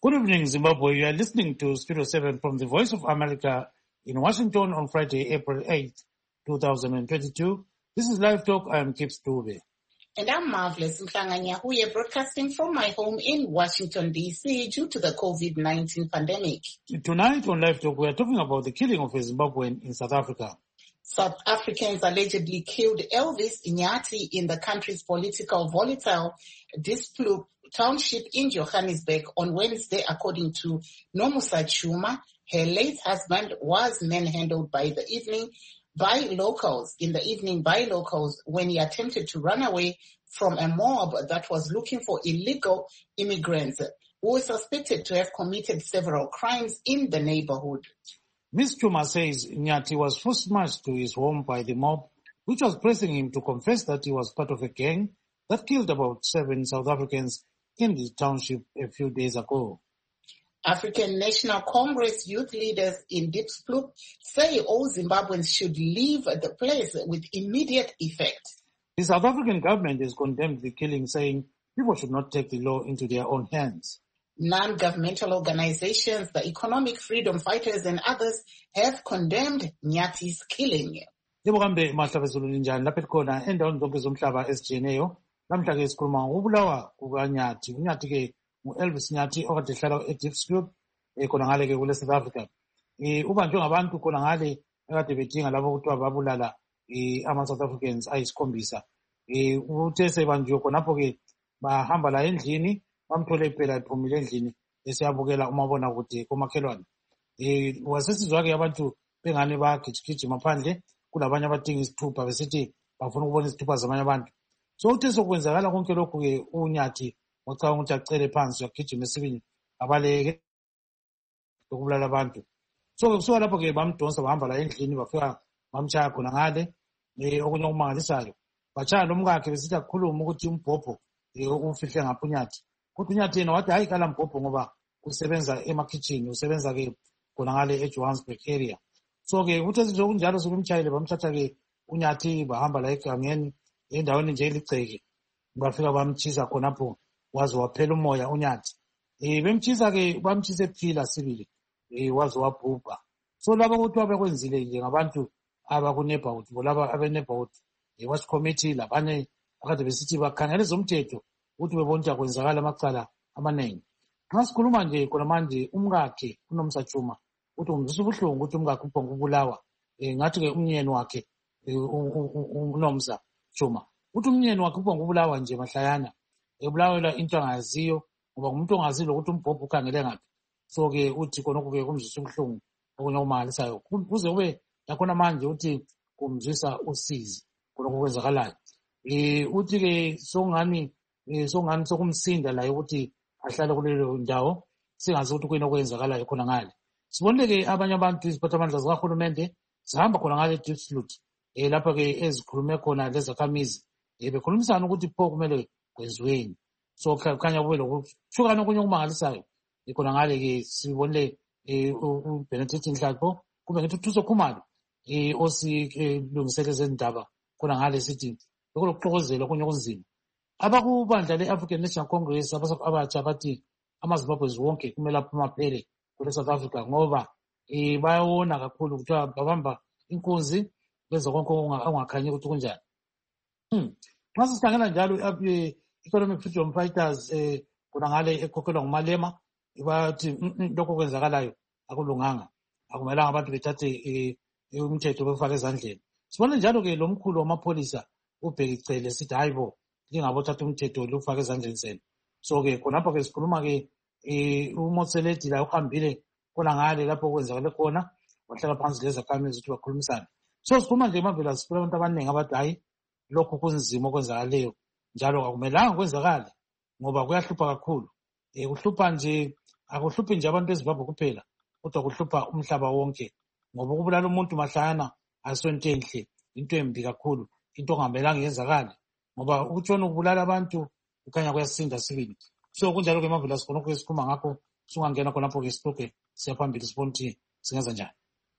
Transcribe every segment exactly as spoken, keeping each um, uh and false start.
Good evening, Zimbabwe. You are listening to Studio seven from the Voice of America in Washington on Friday, April eighth, twenty twenty-two. This is Live Talk. I am Kip Stube. And I'm Marvelous Mhlanga-Nyahuye, broadcasting from my home in Washington, D C due to the COVID nineteen pandemic. Tonight on Live Talk, we are talking about the killing of a Zimbabwean in South Africa. South Africans allegedly killed Elvis Nyati in the country's political volatile Displu township in Johannesburg on Wednesday, according to Nomusa Chuma. Her late husband was manhandled by the evening by locals, in the evening by locals when he attempted to run away from a mob that was looking for illegal immigrants who were suspected to have committed several crimes in the neighborhood. Miz Chuma says Nyati was first marched to his home by the mob, which was pressing him to confess that he was part of a gang that killed about seven South Africans in the township a few days ago. African National Congress youth leaders in Displu say all Zimbabweans should leave the place with immediate effect. The South African government has condemned the killing, saying people should not take the law into their own hands. Non-governmental organizations, the Economic Freedom Fighters and others have condemned Nyati's killing. Njengokambe mahlabezulu ninjani lapha khona endaweni zonke zomhlaba ezijiyeneyo namhla ke sikhuluma ngokubulawa kukaNyati. uNyati ke ngu-Elvis Nyati okade ehlala eDiepsloot khona ngale ke kule South Africa. Eh ubanjwe ngabantu khona ngale akade bedinga labo ukuthi babulala eh ama South Africans ayisikhombisa. Eh uthe sebanjwe khonapho ke bahamba la endlini bamthole phela ephumile endlini esiyabukela umabona kude komakhelwane. Eh wasesizwa ke abantu bengane bagijigijima phandle kulabanye abadinga isithupha besithi bafuna ukubona isithupha zamanye abantu. So uthe sokwenzakala konke lokhu ke uNyati wacabanga ukuthi acele phansi wagijima esibini abaleke lokubulala abantu. So kusuka lapho ke bamdonsa bahamba la endlini bafika bamshaya khona ngale eh okunye okumangalisayo. Bachaya nomkakhe besithi akukhuluma ukuthi umbhobho ufihle ngapha uNyati. Kodwa uNyati yena wathi hayi kala mbhobho ngoba usebenza ema-kitchen, usebenza ke khona ngale eJohannesburg area. So ke uthe nje kunjalo sokumtshayile bamthatha ke uNyati bahamba la egangeni endaweni nje eligceke. Bafika bamtshisa khonapho waze waphela umoya uNyati. Eh bemtshisa ke bamtshisa ephila sibili. Eh waze wabhubha. So laba ukuthi abekwenzile nje ngabantu abakuneighborhood laba abeneighborhood watch committee labanye akade besithi bakhangela zomthetho ukuthi bebona ukuthi akwenzakala amacala amaningi. Nxa sikhuluma nje khona manje umkakhe uNomusa Chuma uthi umzisa ubuhlungu ukuthi umkakhe uphonga ukubulawa. Eh ngathi ke umnyeni wakhe uNomusa Chuma uthi umnyeni wakhe uphonga ukubulawa nje mahlayana ebulawela into angaziyo ngoba umuntu ongaziyo ukuthi umbhobho ukhangele ngaphi. So ke uthi khonokho ke kumzisa ubuhlungu okunye okumangalisayo kuze kube yakhona manje uthi kumzisa usizi khonokho kwenzakalayo. Eh uthi ke songani eh songani sokumsinda la ukuthi ahlale kulelo ndawo singazi ukuthi kuyini okwenzakalayo khona ngale. Sibonile ke abanye abantu iziphathamandla zikahulumende zihamba khona ngale Diepsloot eh lapha ke ezikhulume khona lezakhamizi eh bekhulumisana ukuthi pho kumele kwenziweni. So khanya kube lokuhlukana okunye okumangalisayo khona ngale ke sibonile eh uBenedict Nhlapho kube ngithi Thuso Khumalo eh osilungiseleze indaba khona ngale sithi lokuxokozela okunye okunzima. Abakubandla le-African National Congress abatsha bathi amaZimbabweans wonke kumele aphuma phele kule South Africa ngoba eh bayawona kakhulu ukuthi babamba inkunzi benza konke ongakhanyi ukuthi kunjani. Hmm. Nxa sihlangana njalo Economic Freedom Fighters eh khona ngale ekhokhelwa nguMalema bathi lokho kwenzakalayo akulunganga. Akumelanga abantu bethathe umthetho befake ezandleni. Sibona njalo ke lo mkhulu wamapholisa uBhekicele sithi hayibo lingabothatha umthetho lokufaka ezandleni zenu. So ke khonapho ke sikhuluma ke eh uMotseledi la uhambile khona ngale lapho kwenzakale khona wahlala phansi lezakhamizi ukuthi bakhulumisane. So sikhuluma nje mavela sifuna abantu abaningi abathi hayi lokho kunzima okwenzakaleyo njalo akumelanga kwenzakale ngoba kuyahlupha kakhulu. Eh kuhlupha nje akuhluphi nje abantu eZimbabwe kuphela kodwa kuhlupha umhlaba wonke ngoba ukubulala umuntu mahlayana asonto enhle into embi kakhulu into ongamelanga yenzakale ngoba ukutshona ukubulala abantu ukhanya kuyasinda sibili. So kunjalo ke mavela sikhona ukusikhuluma ngakho singangena khonapho ke sixoxe siyaphambili sibona ukuthi singenza njani.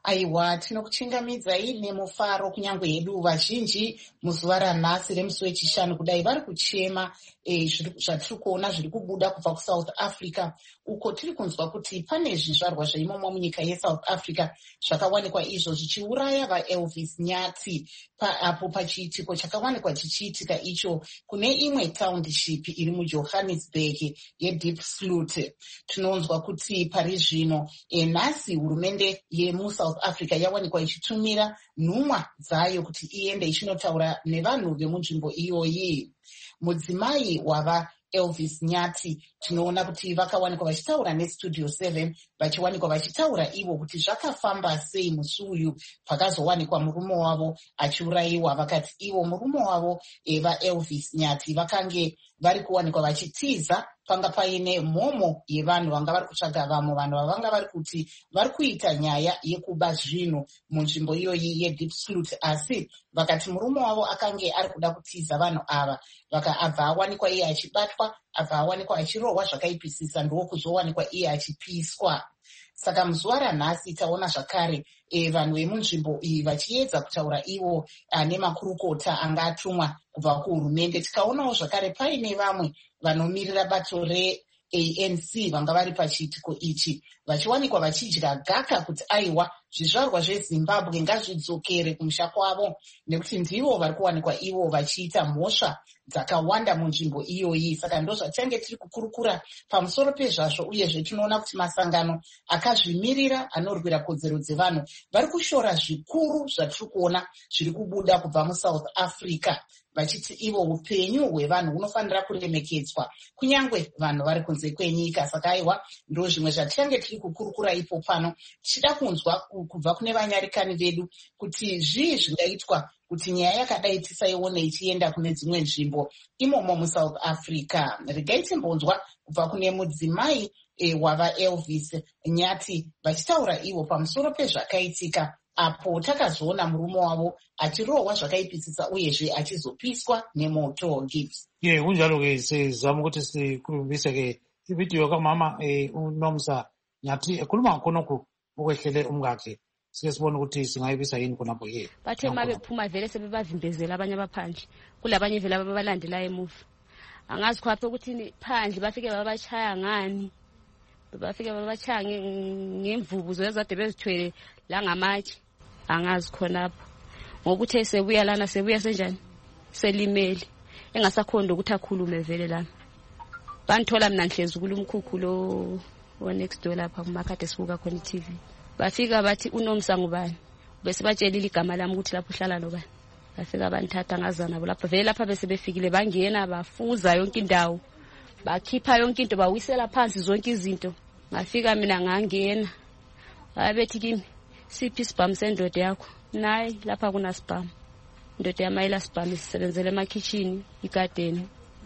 Aiwa, tinokuchingamidzai nemufaro kunyangwe hedu vazhinji muzuva ranhasi remusi wechishanu kudai vari kuchema e, zvatiri kuona zviri kubuda kubva kuSouth Africa, uko tiri kunzwa kuti pane zvizvarwa zveimomo munyika yeSouth Africa zvakawanikwa izvo zvichiuraya vaElvis Nyati pa, apo pachiitiko chakawanikwa chichiitika icho kune imwe township iri muJohannesburg yeDiepsloot. Tinonzwa kuti pari zvino e, nhasi hurumende yemuSouth Africa yawanikwa ichitumira nhumwa dzayo kuti iende ichinotaura nevanhu vemunzvimbo iyoyi. Mudzimai wava Elvis Nyati tinoona kuti vakawanikwa vachitaura neStudio seven vachiwanikwa vachitaura ivo kuti zvakafamba sei musi uyu pakazowanikwa murume wavo achiurayiwa. Vakati ivo murume wavo eva Elvis Nyati vakange vari kuwanikwa vachitiza panga paine mhomo yevanhu vanga vari kutsvaga vamwe vanhu vavanga vari kuti vari kuita nyaya yekuba zvinhu munzvimbo iyoyi yeDiepsloot, asi vakati murume wavo akange ari kuda kutiza vanhu ava abva awanikwa iye achibatwa, abva awanikwa achirohwa zvakaipisisa, ndokuzowanikwa iye achipiswa. Saka muzuva ranhasi taona zvakare e, vanhu vemunzvimbo iyi vachiedza kutaura ivo nemakurukota anga atumwa kubva kuhurumende. Tikaonawo zvakare paine vamwe vanomirira bato reA N C vanga vari pachiitiko ichi vachiwanikwa vachidya gaka kuti aiwa zvizvarwa zveZimbabwe ngazvidzokere kumusha kwavo, nekuti ndivo vari kuwanikwa ivo vachiita mhosva dzakawanda munzvimbo iyoyi. Saka ndo zvatange tiri kukurukura pamusoro pezvazvo, uyezve tinoona kuti masangano akazvimirira anorwira kodzero dzevanhu vari kushora zvikuru zvatiri kuona zviri kubuda kubva muSouth Africa, vachiti ivo upenyu hwevanhu hunofanira kuremekedzwa kunyangwe vanhu vari kunze kwenyika. Saka aiwa ndo zvimwe zvatichange tiri kukurukura ipo pano, tichida kunzwa kubva kune vanyarikani vedu kuti zvii zvingaitwa kuti nyaya yakadai tisaione ichienda kune dzimwe nzvimbo imomo muSouth Africa. Regai timbonzwa kubva kune mudzimai e, wava Elvis Nyati vachitaura ivo pamusoro pezvakaitika apo takazoona murume wavo achirohwa zvakaipisisa uyezve achizopiswa nemoto. Gibbs ye yeah, kunjalo ke sizama ukuthi sikhulumise ke ividiyo kamama eh, uNomsa Nyati ekhuluma khonokho okwehlele umkakhe. Sike sibone ukuthi singayibisa yini khonapho ke. Bathe mabe phuma vele sebebavimbezela abanye abaphandle, kulabanye vele ababalandela emuva. Angazi khaphe ukuthi phandle bafike babachaya ngani, bafike babachaya ngemvubuzo ezade bezithwele la ngamatshe. Angazi khonapho ngokuthi esebuya lana sebuya senjani selimeli engasakhonda ukuthi akhulume vele lana. Banthola mina ngihlezi kulumkhukhu lo wa next door lapha kumakade sibuka khona iT V. Bafika bathi uNomsa ngubani, bese batshelile igama lami ukuthi lapho uhlala nobani. Bafika banthatha ngazana lapha vele lapha bese befikile bangena bafuza yonke indawo, bakhipha yonke into bawisela phansi zonke izinto. Ngafika mina ngangena babethi kimi siphi spam sendoda yakho, nayi lapha kuna spam, indoda yamayela spam isebenzele emakitchen igarden.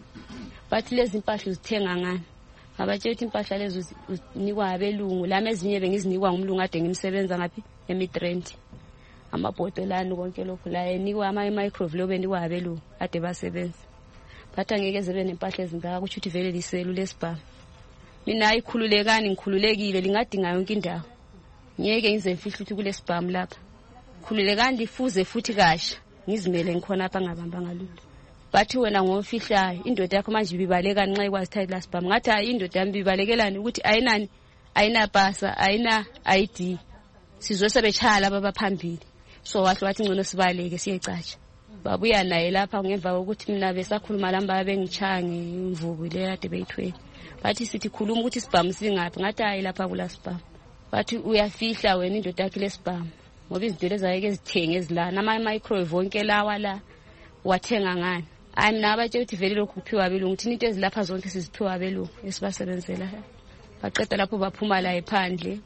Bathi lezi impahla uzithenga ngani, abatshela ukuthi impahla lezo unikwa abelungu, lami ezinye bengizinikwa ngumlungu ade ngimsebenza ngaphi eMidrand. Amabhodolani konke lokho la enikwa ama microwave lo benikwa abelungu ade basebenza. Bathi angeke zebe nempahla ezingaka ukuthi uthi vele liselu lesibham. Mina ayikhululekani ngikhululekile lingadinga yonke indawo. Ngeke ngize mfihla ukuthi kulesibham lapha. Khululekani lifuze futhi kasha ngizimele ngikhona apha ngabamba ngalulu. Bathi wena ngomfihlayo indoda yakho manje ibibaleka nxa ikwazi thatha lasibham. Ngathi hayi indoda yami ibalekelani ukuthi ayinani ayina pasa ayina I D. Sizosebetshaya laba baphambili. So wahle wathi ngcono sibaleke siyecatsha. Babuya naye lapha ngemva kokuthi mina besakhuluma lamba bengichaya ngemvubu le kade beyithwele. Bathi sithi khuluma ukuthi sibham singaphi, ngathi hayi lapha kula sibham. Bathi uyafihla wena indoda yakhe lesibham ngoba izinto lezayeke ezithenge ezilana ama microwave wonke lawa la wathenga ngani. Hayi mina abathe ukuthi vele lokhu kuphiwa abelungu, ukuthi into ezilapha zonke siziphiwa abelungu esibasebenzela. Baqeda lapho baphuma la ephandle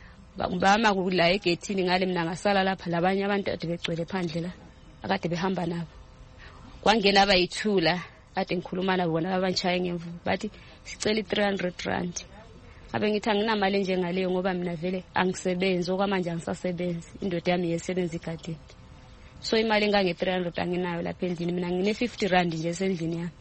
bama kula egethini ngale mina ngasala lapha labanye abantu ade begcwele phandle la akade behamba nabo. Kwangena abayithula ade ngikhuluma nabo bona abantshaye ngemvu bathi sicela three hundred rand. Abe ngithi anginamali njengaleyo ngoba mina vele angisebenzi okwamanje angisasebenzi, indoda yami yesebenza igadeni. So imali engange three hundred anginayo lapha endlini, mina ngine fifty rand nje esendlini yami.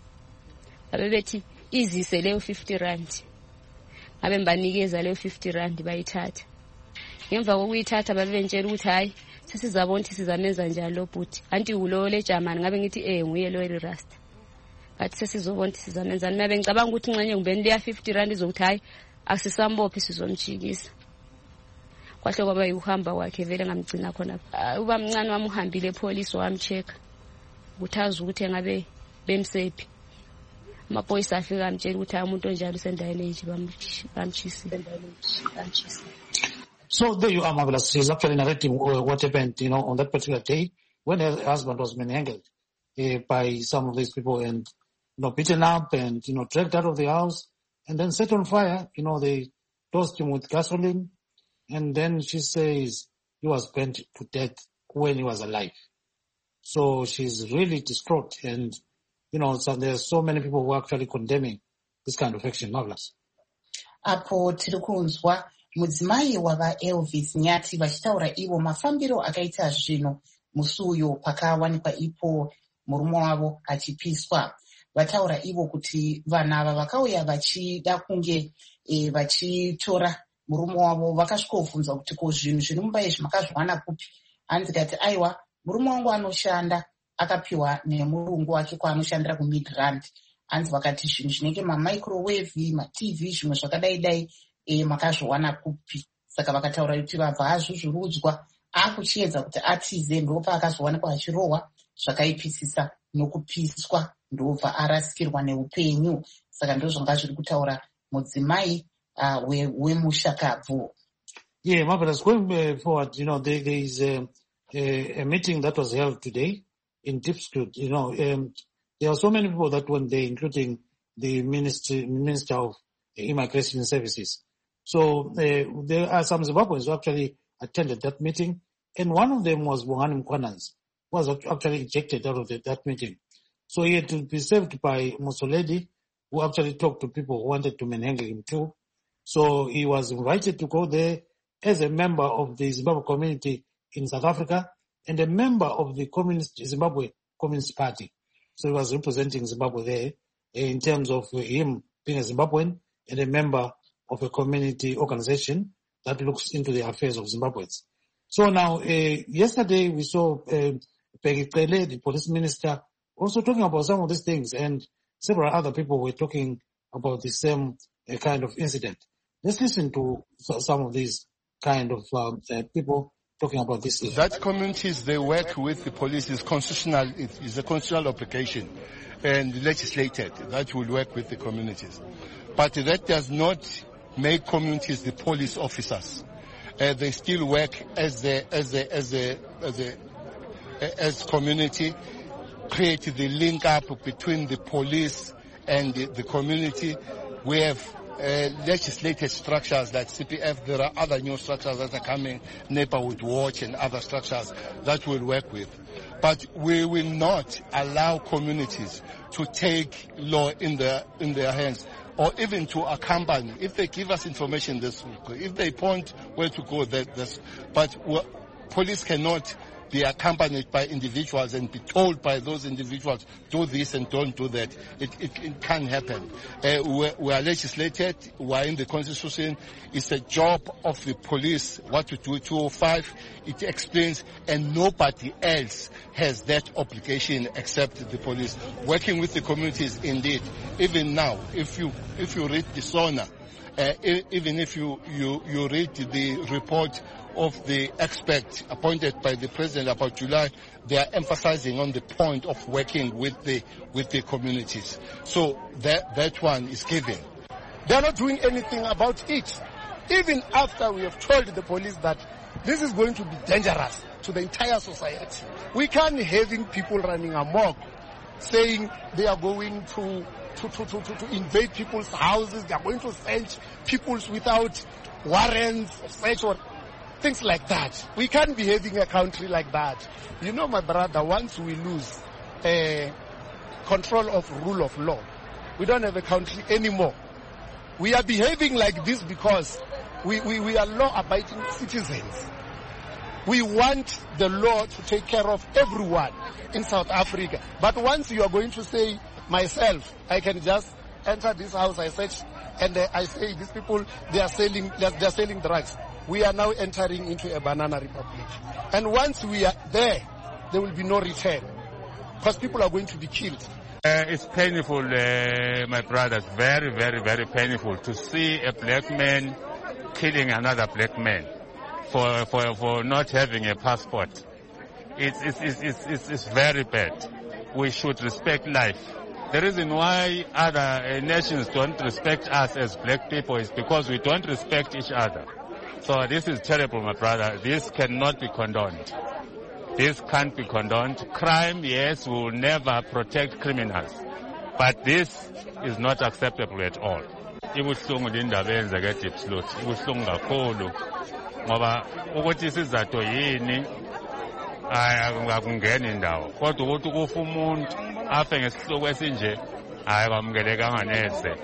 Abe bethi izise leyo fifty rand. Abe mbanikeza leyo fifty rand bayithatha. ngemva kokuyithatha babentshela ukuthi hayi sesizabona ukuthi sizamenza njani lo bhuti anti ulo le German ngabe ngithi eh nguye lo Rasta ngathi sesizobona ukuthi sizamenzani mabe ngicabanga ukuthi nxenye ngibeni leya fifty rand izokuthi hayi asisambophi sizomjikisa kwahle kwaba yuhamba wakhe vele ngamgcina khona uba mncane wami uhambile epolice wamcheck ukuthi azi ukuthi ngabe bemsephi amaphoyisa afika amtshela ukuthi umuntu onjalo usendaweni enje bamchisile. So there you are, Marvelous. She's actually narrating what happened, you know, on that particular day when her husband was manhandled uh, by some of these people and, you know, beaten up and, you know, dragged out of the house and then set on fire. You know, they tossed him with gasoline. And then she says he was burnt to death when he was alive. So she's really distraught. And, you know, so there's so many people who are actually condemning this kind of action. Marvelous. Apo tirikunzwa mudzimai wava Elvis Nyati vachitaura ivo mafambiro akaita zvino musi uyo pakawanikwa ipo murume wavo achipiswa. Vataura ivo kuti vana ava vakauya vachida kunge e, vachitora murume wavo vakasvikovhunza kuti ko zvinhu zviri mumba izvi makazviwana kupi. Hanzi kati aiwa murume wangu anoshanda akapiwa nemurungu wake kwaanoshandira kuMidrand. Hanzi vakati zvinhu zvinenge mamicrowave maTV zvimwe zvakadai dai e makazviwana kupi. Saka vakataura kuti vabva azvuzvurudzwa akuchiedza kuti atize ndopa akazowanikwa achirohwa zvakaipisisa nokupiswa ndobva arasikirwa neupenyu. Saka ndizvo zvanga zviri kutaura mudzimai uh, wemushakabvu. Yeah, Marvelous. Going uh, forward, you know, there, there is a, a, a meeting that was held today in Diepsloot. You know, um, there are so many people that went there, including the Minister, Minister of Immigration Services. So uh, there are some Zimbabweans who actually attended that meeting, and one of them was Bongani Mkwananzi, who was actually ejected out of the, that meeting. So he had to be saved by Musoledi, who actually talked to people who wanted to manhandle him too. So he was invited to go there as a member of the Zimbabwe community in South Africa and a member of the Communist Zimbabwe Communist Party. So he was representing Zimbabwe there in terms of him being a Zimbabwean and a member of a community organization that looks into the affairs of Zimbabweans. So now, uh, yesterday we saw uh, Peggy Cele, the police minister, also talking about some of these things, and several other people were talking about the same uh, kind of incident. Let's listen to some of these kind of um, uh, people talking about this issue. That communities they work with the police is constitutional. It is a constitutional obligation and legislated that will work with the communities. But that does not make communities the police officers. Uh, they still work as the as the as the as the as community, create the link up between the police and the, the community. We have uh, legislated structures like C P F. There are other new structures that are coming, Neighborhood Watch and other structures that we'll work with. But we will not allow communities to take law in their in their hands, or even to accompany. If they give us information, this will go. If they point where to go, that this. But police cannot be accompanied by individuals and be told by those individuals, do this and don't do that. It, it, it can't happen. Uh, we, we are legislated, we are in the Constitution. It's a job of the police what to do. two oh five, it explains, and nobody else has that obligation except the police. Working with the communities, indeed. Even now, if you, if you read the SONA, uh, even if you, you, you read the report of the expert appointed by the president about July, they are emphasizing on the point of working with the with the communities. So that that one is given. They are not doing anything about it. Even after we have told the police that this is going to be dangerous to the entire society. We can't having people running amok, saying they are going to to, to, to, to, to invade people's houses, they are going to search people's without warrants for search or things like that. We can't be having a country like that. You know, my brother, once we lose uh, control of rule of law, we don't have a country anymore. We are behaving like this because we, we, we are law-abiding citizens. We want the law to take care of everyone in South Africa. But once you are going to say, myself, I can just enter this house, I search, and uh, I say these people, they are selling, they are, they are selling drugs. we are now entering into a banana republic. And once we are there, there will be no return, because people are going to be killed. Uh, it's painful, uh, my brothers, very, very, very painful to see a black man killing another black man for, for, for not having a passport. It's, it's, it's, it's, it's very bad. We should respect life. The reason why other uh, nations don't respect us as black people is because we don't respect each other. So this is terrible, my brother. This cannot be condoned. This can't be condoned. Crime, yes, will never protect criminals. But this is not acceptable at all. Ibuhlungu lindaba eyenzeke eDiepsloot. Ibuhlungu kakhulu. Ngoba ukuthi isizathu yini akungeni indawo. Kodwa ukuthi kufa umuntu afe ngesihloko esinje hayi kwamukelekanga neze.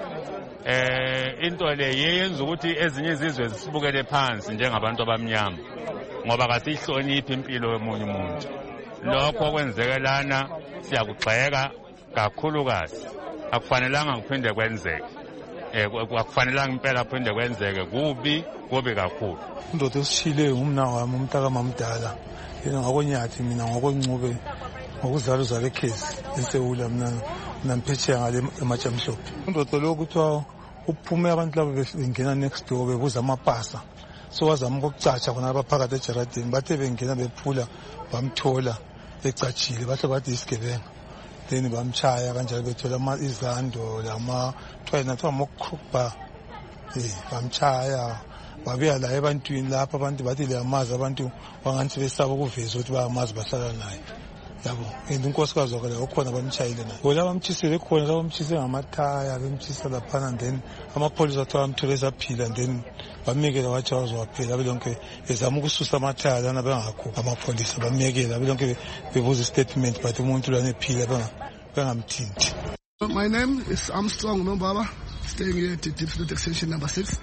Eh into le yenza ukuthi ezinye izizwe zisibukele phansi njengabantu abamnyama. Ngoba kasihloniphi impilo yomunye umuntu. Lokho kwenzekelana siyakugxeka kakhulukazi. Akufanelanga kuphinde kwenzeke. Eh akufanelanga impela kuphinde kwenzeke kubi kubi kakhulu. Indoda esishile umna wami umntaka mamdala. Yena ngakwenyathi mina ngokwencube ngokuzala uzala ekhesi eSewula mina namphetsheya ngale emajamshophi. Indoda lo kuthiwa uphume abantu laba bengena next door bebuza amapasa. So wazama ukucatsha khona abaphakathi ejaradini bathe bengena bephula bamthola ecatshile bahle bathi isigebenga. Then bamchaya kanjalo bethola ama izando lama twena kuthiwa mokruba. Eh bamchaya babuya la ebantwini lapha abantu bathi le amazi abantu wangathi besaba ukuveza ukuthi bayamazi bahlala naye. Yabo and unkosikazi wakhe ukhona bamchayile naye. Ngoba bamchisele khona bamchise ngamathaya bemchisa lapha and then amapholisa athiwa amthole esaphila and then bamekela wathi wazowaphela belonke ezama ukususa amathaya lana bengakho amapholisa bamekela belonke bebuza statement but umuntu lana ephila bengamthinti. My name is Armstrong Nombaba, staying here at Diepsloot extension number six.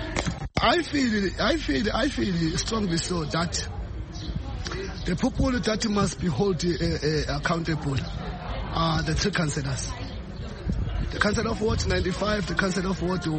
I feel, I feel, I feel strongly so that the people that must be held uh, uh, accountable are the three councillors. The councillor of Ward ninety-five, the councillor of Ward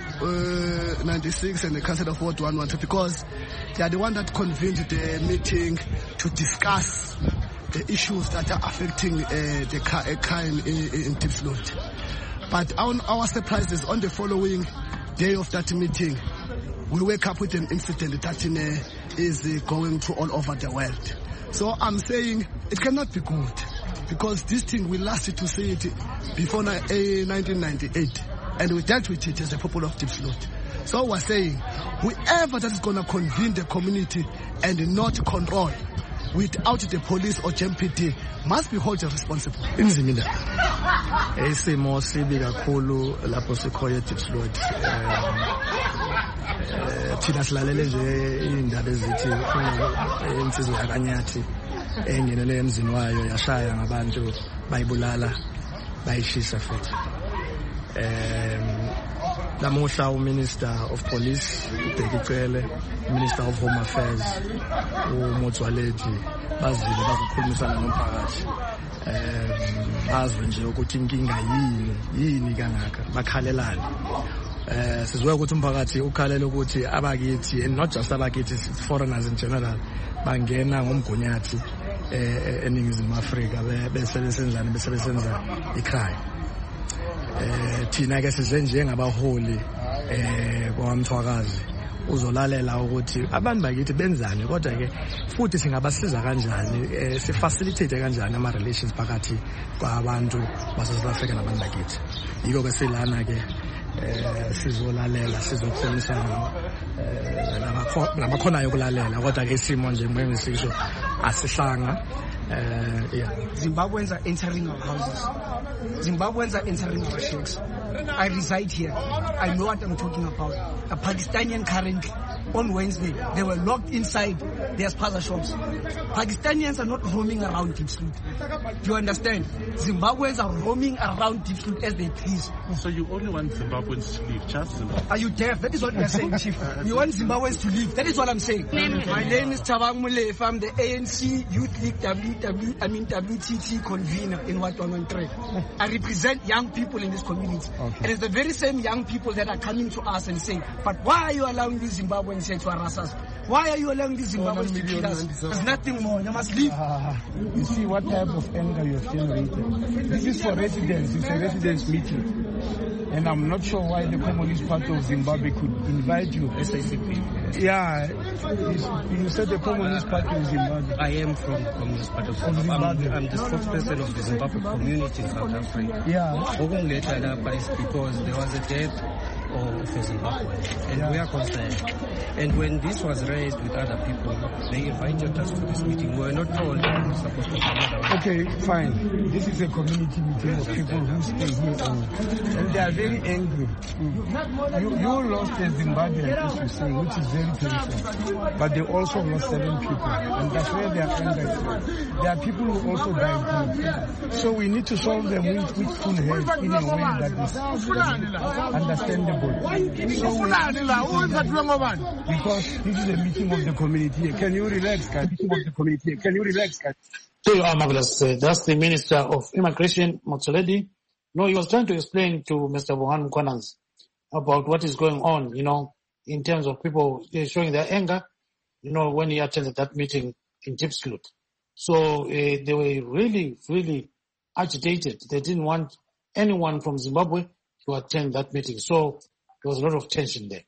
uh, ninety-six, and the councillor of Ward one twelve, because they are the one that convened the meeting to discuss the issues that are affecting uh, the crime in, in Diepsloot. But our, our surprise is on the following day of that meeting, we wake up with an incident that uh, is uh, going to all over the world. So I'm saying it cannot be good, because this thing we lasted to see it before nineteen ninety-eight, and we dealt with it as a people of Diepsloot. So we're saying whoever that is going to convene the community and not control without the police or J M P D must be held responsible. Inzimida esimo sibi kakhulu lapho sikhoye eDiepsloot. Thina silalele nje indaba ezithi insizwe yakanyathi engenele emzini wayo yashaya ngabantu bayibulala bayishisa futhi. Um Namuhla uMinister of Police uBhekicele, Minister of Home Affairs uMotsoaledi bazile bazokhulumisana nomphakathi. Um bazwe nje ukuthi inkinga yini yini kangaka bakhalelana. Eh sizwe ukuthi umphakathi ukhalela ukuthi abakithi and not just abakithi, foreigners in general bangena ngomgunyathi eh eningizimu Afrika bese besenzana bese besenza icrime. Eh thina ke size njengabaholi eh kwamthwakazi uzolalela ukuthi abantu bakithi benzani, kodwa ke futhi singabasiza kanjani, si facilitate kanjani ama relations phakathi kwabantu base South Africa nabantu bakithi. Yiko ke silana ke eh sizolalela sizokhulumisana eh nabakhona yokulalela, kodwa ke isimo nje njengesisho asihlanga. Uh, yeah. Zimbabweans are entering our houses. Zimbabweans are entering our sheikhs. I reside here. I know what I'm talking about. A Pakistanian currently on Wednesday, they were locked inside their spaza shops. Pakistanians are not roaming around Diepsloot. Do you understand? Zimbabweans are roaming around Diepsloot as they please. So you only want Zimbabweans to leave, just Zimbabwe? Are you deaf? That is what we are saying, Chief. We want Zimbabweans to leave. That is what I'm saying. My name is Thabang Molefe. I'm the A N C Youth League W W, I mean W T T convener in Wat one one three. I represent young people in this community. Okay. It is the very same young people that are coming to us and saying, but why are you allowing these Zimbabweans here to harass us? Why are you allowing these Zimbabweans to kill us? There's nothing more. You must leave. Uh, you see what type of anger you have generated. This is for residents. It's a residents meeting. And I'm not sure why the Communist Party of Zimbabwe could invite you. S I C P. Yeah. You said the Communist Party of Zimbabwe. I am from the Communist Party of Zimbabwe. I'm, I'm the spokesperson of the Zimbabwe community in South Africa. Yeah. Ogun later up is because there was a death of Zimbabwe, and yeah. we are concerned. And when this was raised with other people, they invited us to this meeting. We were not told that we were supposed to come. Okay, fine. This is a community meeting of people who stay here, and, and they are very angry. Mm. You, you lost a Zimbabwean, as you say, which is very painful. But they also lost seven people, and that's where they are angry. There are people who also died. So we need to solve them with, with full head in a way that is understandable. Because this is a meeting of the community. Can you relax, guys? Meeting of the community. Can you relax, guys? So you are marvelous. Uh, that's the Minister of Immigration, Motsoaledi. No, he was trying to explain to Mister Bohan Mkhwanazi about what is going on, you know, in terms of people showing their anger, you know, when he attended that meeting in Diepsloot. So uh, they were really, really agitated. They didn't want anyone from Zimbabwe to attend that meeting. So there was a lot of tension there.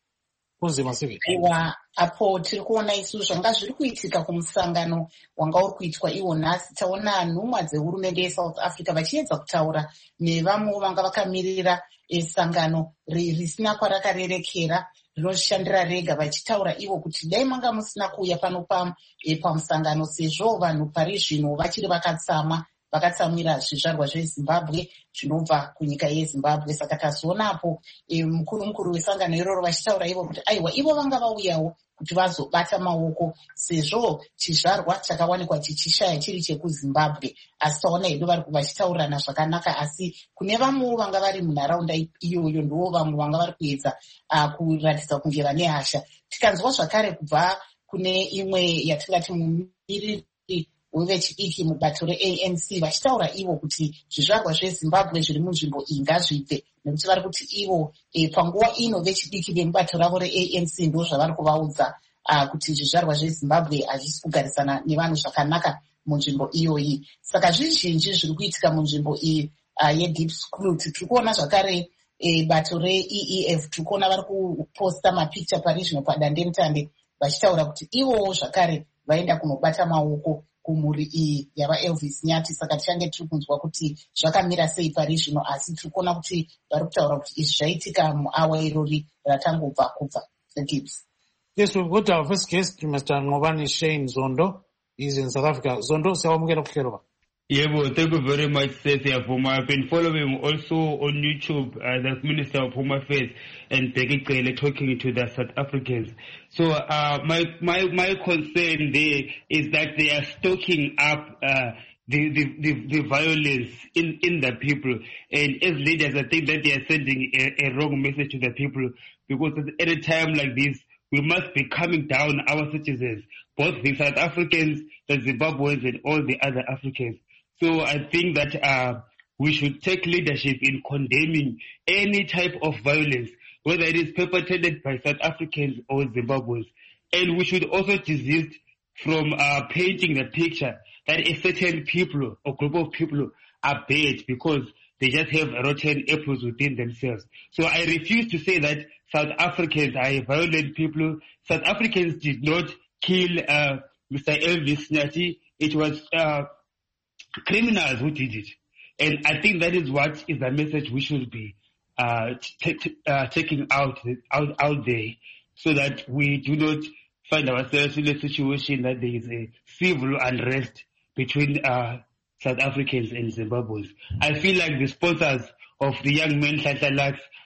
Aiwa, apo tiri kuona isu zvanga zviri kuitika kumusangano wanga uri kuitwa iwo nhasi. Taona nhumwa dzehurumende yeSouth Africa vachiedza kutaura nevamwe vanga vakamirira sangano risina kwarakarerekera rinoshandira rega, vachitaura ivo kuti dai manga musina kuuya pano pamusangano sezvo vanhu pari zvino vachiri vakatsama vakatsamwira zvizvarwa zveZimbabwe zvinobva kunyika yeZimbabwe. Saka tazoonapo e, mukuru mukuru wesangano iroro vachitaura ivo kuti aiwa ivo vanga vauyawo kuti vazobata maoko sezvo chizvarwa chakawanikwa chichishaya chiri chekuZimbabwe. Asi taona edu vari vachitaurirana zvakanaka, asi kune vamwewo vanga vari munharaunda iyoyo ndiwo vamwe vanga vari kuedza uh, kuratidza kunge vane hasha. Tikanzwa zvakare kubva kune imwe yatingati mumiriri wevechidiki mubato re-A N C vachitaura ivo kuti zvizvarwa zveZimbabwe zviri munzvimbo iyi ngazvibve, nekuti vari kuti ivo e, panguva ino vechidiki vemubato ravo re-A N C ndo zvavari kuvaudza uh, kuti zvizvarwa zveZimbabwe hazvisi kugarisana nevanhu zvakanaka munzvimbo iyoyi. Saka zvizhinji zviri kuitika munzvimbo iyi uh, yeDiepsloot. Tiri kuona zvakare e, bato re-E E F tiri kuona vari kuposta mapicture pari zvino padandemutande vachitaura kuti ivowo zvakare vaenda kunobata maoko kumhuri iyi yavaElvis Nyati. Saka tichange tiri kunzwa kuti zvakamira sei pari zvino, asi tiri kuona kuti vari kutaura kuti izvi zvaitika muawa irori ratangobva kubva Gibbs. Yes, we've got our first guest, Mister Ngobani Shane Zondo. He's in South Africa. Zondo, siyawamukela kuhlelo. Yebo, thank you very much, Cecilia Puma. I've been following also on YouTube uh, the Minister of Home Affairs and Bheki Cele talking to the South Africans. So uh, my my my concern there is that they are stoking up uh, the, the the the violence in in the people, and as leaders, I think that they are sending a, a wrong message to the people, because at a time like this, we must be calming down our citizens, both the South Africans, the Zimbabweans, and all the other Africans. So I think that uh, we should take leadership in condemning any type of violence, whether it is perpetrated by South Africans or Zimbabweans. And we should also desist from uh, painting the picture that a certain people or group of people are bad because they just have rotten apples within themselves. So I refuse to say that South Africans are violent people. South Africans did not kill uh, Mister Elvis Nyati. It was uh, criminals who did it. And I think that is what is the message we should be uh, t- t- uh, taking out, out out there, so that we do not find ourselves in a situation that there is a civil unrest between uh, South Africans and Zimbabweans. I feel like the sponsors of the young men Hlatla Lux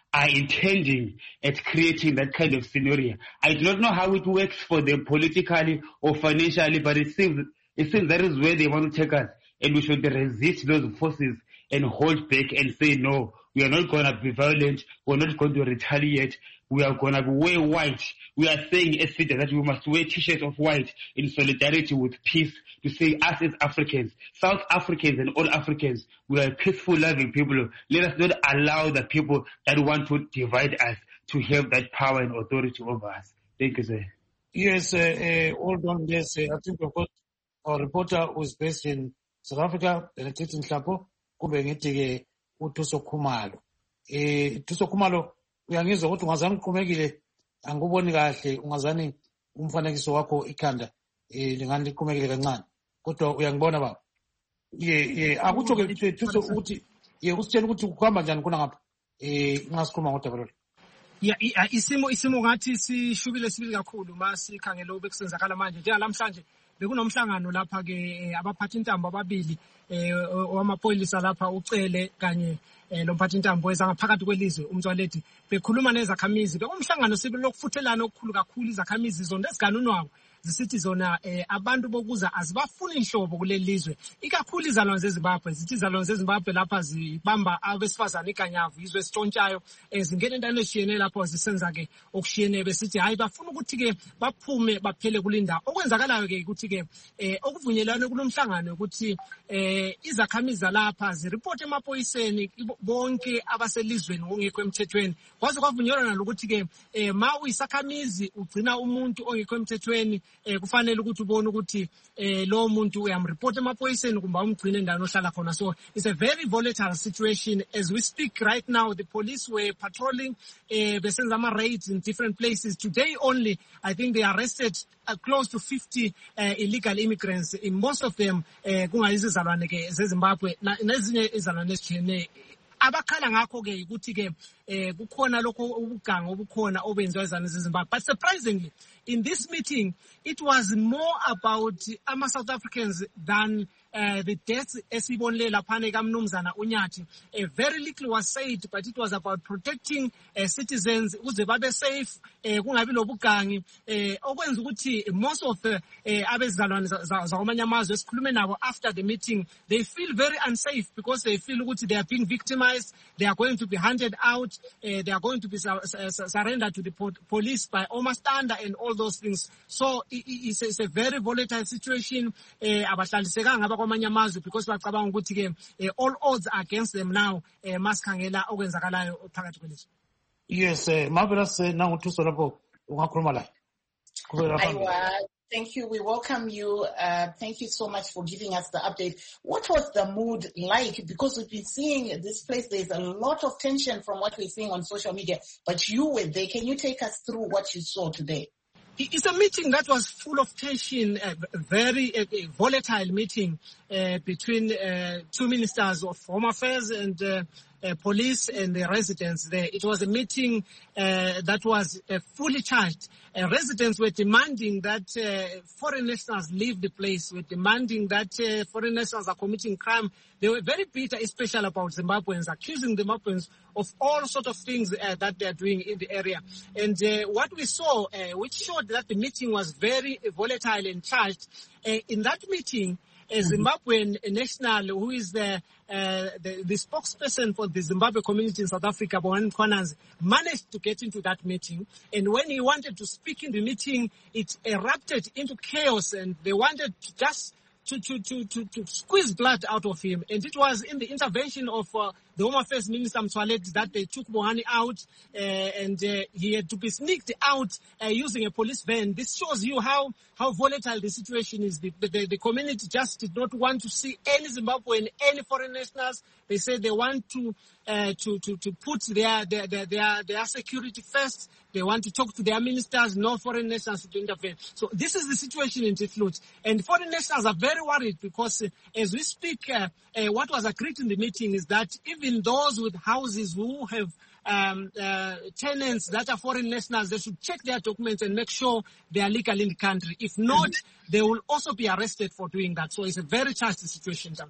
are intending at creating that kind of scenario. I do not know how it works for them politically or financially, but it seems, it seems that is where they want to take us, and we should resist those forces and hold back and say, no, we are not going to be violent, we're not going to retaliate, we are going to wear white. We are saying as F I D E that we must wear t-shirts of white in solidarity with peace, to say us as Africans, South Africans and all Africans, we are peaceful, loving people. Let us not allow the people that want to divide us to have that power and authority over us. Thank you, sir. Yes, uh, uh, hold on. Yes, uh, I think we've got our reporter who is based in South Africa, Benedict Nhlapo, kumbe ngithi-ke uThuso Khumalo. Eh, Thuso Khumalo, uyangizwa ukuthi ungazani uqhumekile, angikuboni kahle, ungazani umfanekiso wakho ikhanda eh lingani liqhumekile kancane. Kodwa uyangibona baba. Ye ye akutsho ke Thuso ukuthi ye usitshela ukuthi kuhamba njani khona ngapha. Eh ngasikhuluma ngodaba lo. Yeah, isimo isimo ngathi sishubile sibili kakhulu masikhangela obekusenzakala manje njengalamhlanje bekunomhlangano lapha ke abaphathi intambo ababili eh wamaphoyisa lapha ucele kanye lo mphathi intambo ezangaphakathi kwelizwe umtswaledi bekhuluma nezakhamizi bekumhlangano sibe lokufuthelana okukhulu kakhulu izakhamizi zonke eziganunwayo zisithi zona abantu bokuza azibafuni inhlobo kulelizwe ikakhulu izalwane zeZimbabwe zithi izalwane zeZimbabwe lapha zibamba abesifazana iganyavu izwe esitshontshayo ezingena endaweni eshiyene lapho zisenza ke okushiyene besithi hayi bafuna ukuthi ke baphume baphele kulinda okwenzakalayo ke ukuthi ke okuvunyelwana kulomhlangano ukuthi izakhamizi lapha zireport emaphoyiseni bonke abaselizweni ongekho emthethweni kwaze kwavunyelwana lokuthi ke ma uyisakhamizi ugcina umuntu ongekho emthethweni eh kufanele ukuthi ubone ukuthi eh lo muntu uyamreport emaphoyiseni kumbe umgcine endaweni ohlala khona. So it's a very volatile situation as we speak right now. The police were patrolling eh besenza ama raids in different places today. Only I think they arrested uh, close to fifty uh, illegal immigrants, in most of them eh kungayizizalwane ke zeZimbabwe nezinye izalwane ezithene abakhala ngakho ke ukuthi ke eh kukhona lokho ubuganga obukhona obenziwa izana zeZimbabwe. But surprisingly in this meeting it was more about ama South Africans than uh, the deaths esibonile laphana kaMnumzana uNyathi. Uh, very little was said, but it was about protecting uh, citizens ukuze babe safe uh, kungabi lobugangi uh, okwenza ukuthi most of the uh, abezalwane zakwamanye amazwe esikhulume nabo after the meeting they feel very unsafe because they feel ukuthi they are being victimized, they are going to be handed out, uh, they are going to be su su surrendered to the po police by Omastanda and all those things. So it, it's, a, it's a very volatile situation. Abahlalisekanga abakwamanye amazwe because bacabanga ukuthi ke all odds are against them now. Masikhangela okwenzakalayo phakathi kwelizwe. Yes, uh, marvelous. Uh, now to Solabo, ungakhuluma la. Thank you. We welcome you. Uh, thank you so much for giving us the update. What was the mood like? Because we've been seeing this place, there's a lot of tension from what we're seeing on social media, but you were there. Can you take us through what you saw today? It's a meeting that was full of tension, a very a, a volatile meeting uh, between uh, two ministers of Home Affairs and uh, uh, police and the residents there. It was a meeting uh, that was uh, fully charged. Uh, residents were demanding that uh, foreign nationals leave the place, were demanding that uh, foreign nationals are committing crime. They were very bitter, especially about Zimbabweans, accusing the Zimbabweans of all sorts of things uh, that they are doing in the area. And uh, what we saw, uh, which showed that the meeting was very volatile and charged, uh, in that meeting, a Zimbabwean national who is the, uh, the, the spokesperson for the Zimbabwe community in South Africa, Bohan Mkhwanazi, managed to get into that meeting. And when he wanted to speak in the meeting, it erupted into chaos and they wanted to just To, to, to, to, to squeeze blood out of him. And it was in the intervention of uh, the Home Affairs Minister Mtsoaledi that they took Bohani out uh, and uh, he had to be sneaked out uh, using a police van. This shows you how, how volatile the situation is. The, the, the community just did not want to see any Zimbabwean, any foreign nationals. They said they want to uh, to, to, to put their, their, their, their, their security first. They want to talk to their ministers, no foreign nationals to intervene. So this is the situation in Diepsloot. And foreign nationals are very worried because uh, as we speak, uh, uh, what was agreed in the meeting is that even those with houses who have um, uh, tenants that are foreign nationals, they should check their documents and make sure they are legal in the country. If not, they will also be arrested for doing that. So it's a very charged situation down here.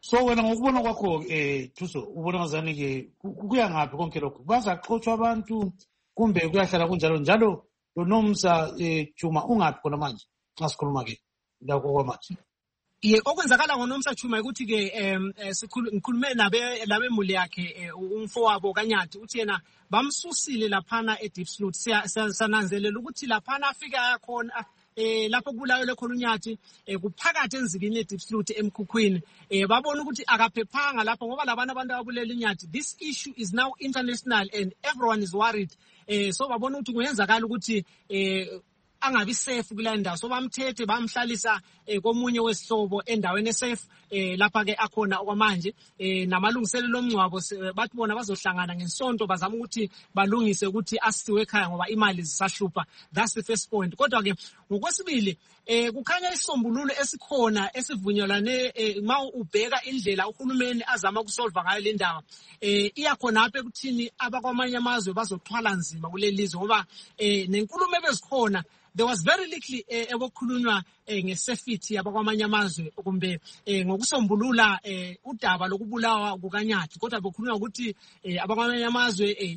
So wena ngokubona kwakho eh Thuso ubona ngazani ke kuya ngaphi konke lokho bazaxoxwa abantu kumbe kuyahlala kunjalo njalo lo Nomsa eh Chuma ungaphi khona manje xa sikhuluma ke la kwamanje ye okwenzakala ngoNomsa Chuma ukuthi ke em sikhulume nabe labemuli yakhe umfowabo kaNyathi uthi yena bamsusile laphana eDeepsloot siyananzelela ukuthi laphana afika khona eh lapho kubulawe khona uNyathi kuphakathi enzikini eDeepsloot emkhukhwini eh babona ukuthi akaphephanga lapho ngoba labantu abantu ababulela uNyathi. This issue is now international and everyone is worried eh so babona ukuthi kuyenzakala ukuthi eh angabi safe kulanda so bamthethe bamhlalisa komunye wesihlobo endaweni esafe eh lapha ke akhona okwamanje eh namalungiselelo omncwabo bathi bona bazohlangana ngesonto bazama ukuthi balungise ukuthi asiwe ekhaya ngoba imali zisahlupa. That's the first point. Kodwa ke ngokwesibili eh kukhanya isombululo esikhona esivunyelane ma ubheka indlela uhulumeni azama ukusolve ngayo le ndaba eh iyakhona apha ekuthini abakwamanye amazwe bazothwala nzima kulelizwe ngoba eh nenkulumo ebezikhona. There was very little ebokhulunywa ngesafety yabakwamanye amazwe kumbe ngokusombulula udaba lokubulawa kukaNyathi kodwa bokhulunywa ukuthi abakwamanye amazwe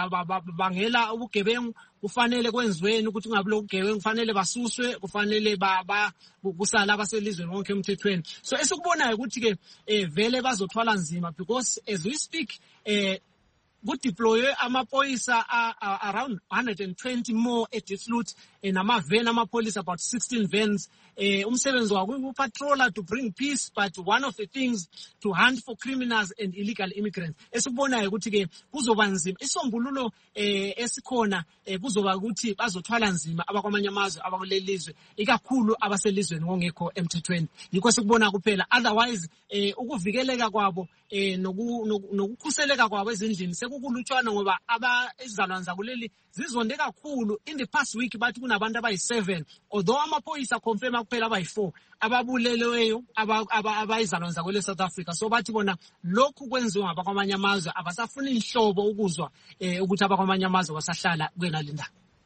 bangela ubugebengu kufanele kwenziweni ukuthi kungabi lokugebengu kufanele basuswe kufanele ba kusala abaselizweni wonke emthethweni. So esikubonayo ukuthi ke vele bazothwala nzima because as we speak eh kudeploye amapolisa around one hundred twenty more at Deepsloot and amaveni amapolisa about sixteen vans. Eh umsebenzi wabo ukupatroller to bring peace, but one of the things to hunt for criminals and illegal immigrants. Esikubonayo ukuthi ke kuzoba nzima isombululo eh esikhona kuzoba ukuthi bazothwala nzima abakwamanye amazwe abakulelizwe ikakhulu abaselizweni ngongekho emthethweni. Yikho sikubona kuphela, otherwise eh ukuvikeleka kwabo eh nokukhuseleka kwabo ezindlini sekulutshwana ngoba abazalwane zakuleli zizonde kakhulu. In the past week bathi kunabantu abayi-seven although amaphoyisa confirm kuphela abayi-four ababuleleweyo abayizalwane zakwele South Africa. So bathi bona lokhu kwenziwa ngabakwamanye amazwe abasafuna inhlobo ukuzwa ukuthi abakwamanye amazwe basahlala kwenalinda.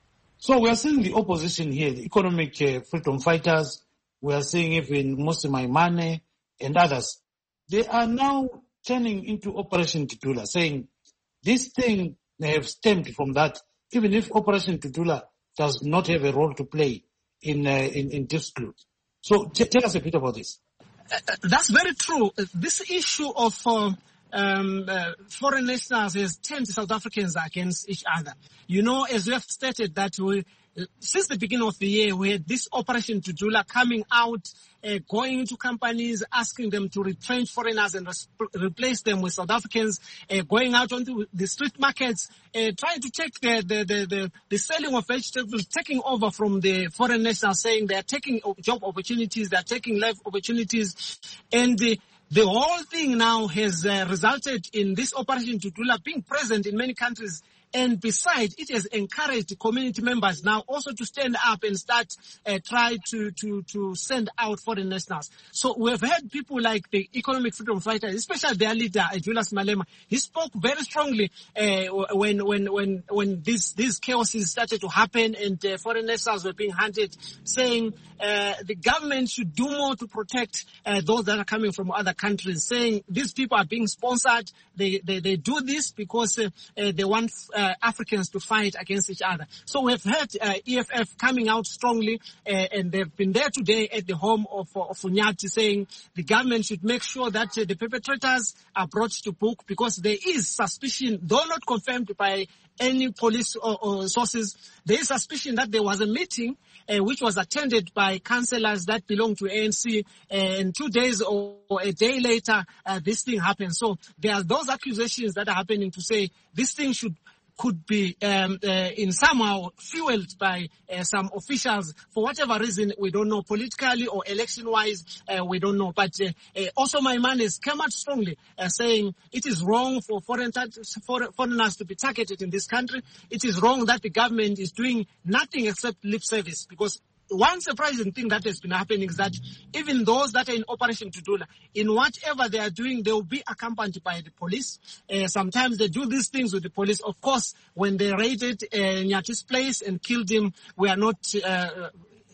So we are seeing the opposition here, the economic uh, freedom fighters. We are seeing even Mmusi Maimane and others. They are now turning into Operation Tutula, saying this thing they have stemmed from that. Even if Operation Tutula does not have a role to play in uh, in, in Deepsloot. So t- tell us a bit about this. Uh, that's very true. Uh, this issue of uh, um, uh, foreign nationals has turned South Africans against each other. You know, as we have stated that we, uh, since the beginning of the year, we had this Operation Tutula coming out, uh, going into companies, asking them to retrench foreigners and res- replace them with South Africans, uh, going out onto the street markets, uh, trying to take the, the, the, the, the selling of vegetables, taking over from the foreign nationals, saying they are taking job opportunities, they are taking life opportunities, and the The whole thing now has uh, resulted in this Operation Tutula being present in many countries. And besides, it has encouraged community members now also to stand up and start uh, try to, to, to send out foreign nationals. So we've had people like the economic freedom fighters, especially their leader, Julius Malema. He spoke very strongly uh, when when when when these these chaoses started to happen and uh, foreign nationals were being hunted, saying uh, the government should do more to protect uh, those that are coming from other countries, saying these people are being sponsored. They they, they do this because uh, uh, they want Uh, Africans to fight against each other. So we've heard uh, E F F coming out strongly, uh, and they've been there today at the home of, of Unyati, saying the government should make sure that uh, the perpetrators are brought to book, because there is suspicion, though not confirmed by any police or, or sources, there is suspicion that there was a meeting uh, which was attended by councillors that belong to A N C, uh, and two days or, or a day later, uh, this thing happened. So there are those accusations that are happening to say this thing should could be um, uh, in somehow fueled by uh, some officials for whatever reason, we don't know, politically or election-wise, uh, we don't know. But uh, uh, also Maimane has come out strongly uh, saying it is wrong for foreign for foreigners to be targeted in this country. It is wrong that the government is doing nothing except lip service, because one surprising thing that has been happening is that even those that are in Operation Tutula, in whatever they are doing, they will be accompanied by the police. Uh, sometimes they do these things with the police. Of course, when they raided uh, Nyati's place and killed him, we are not uh,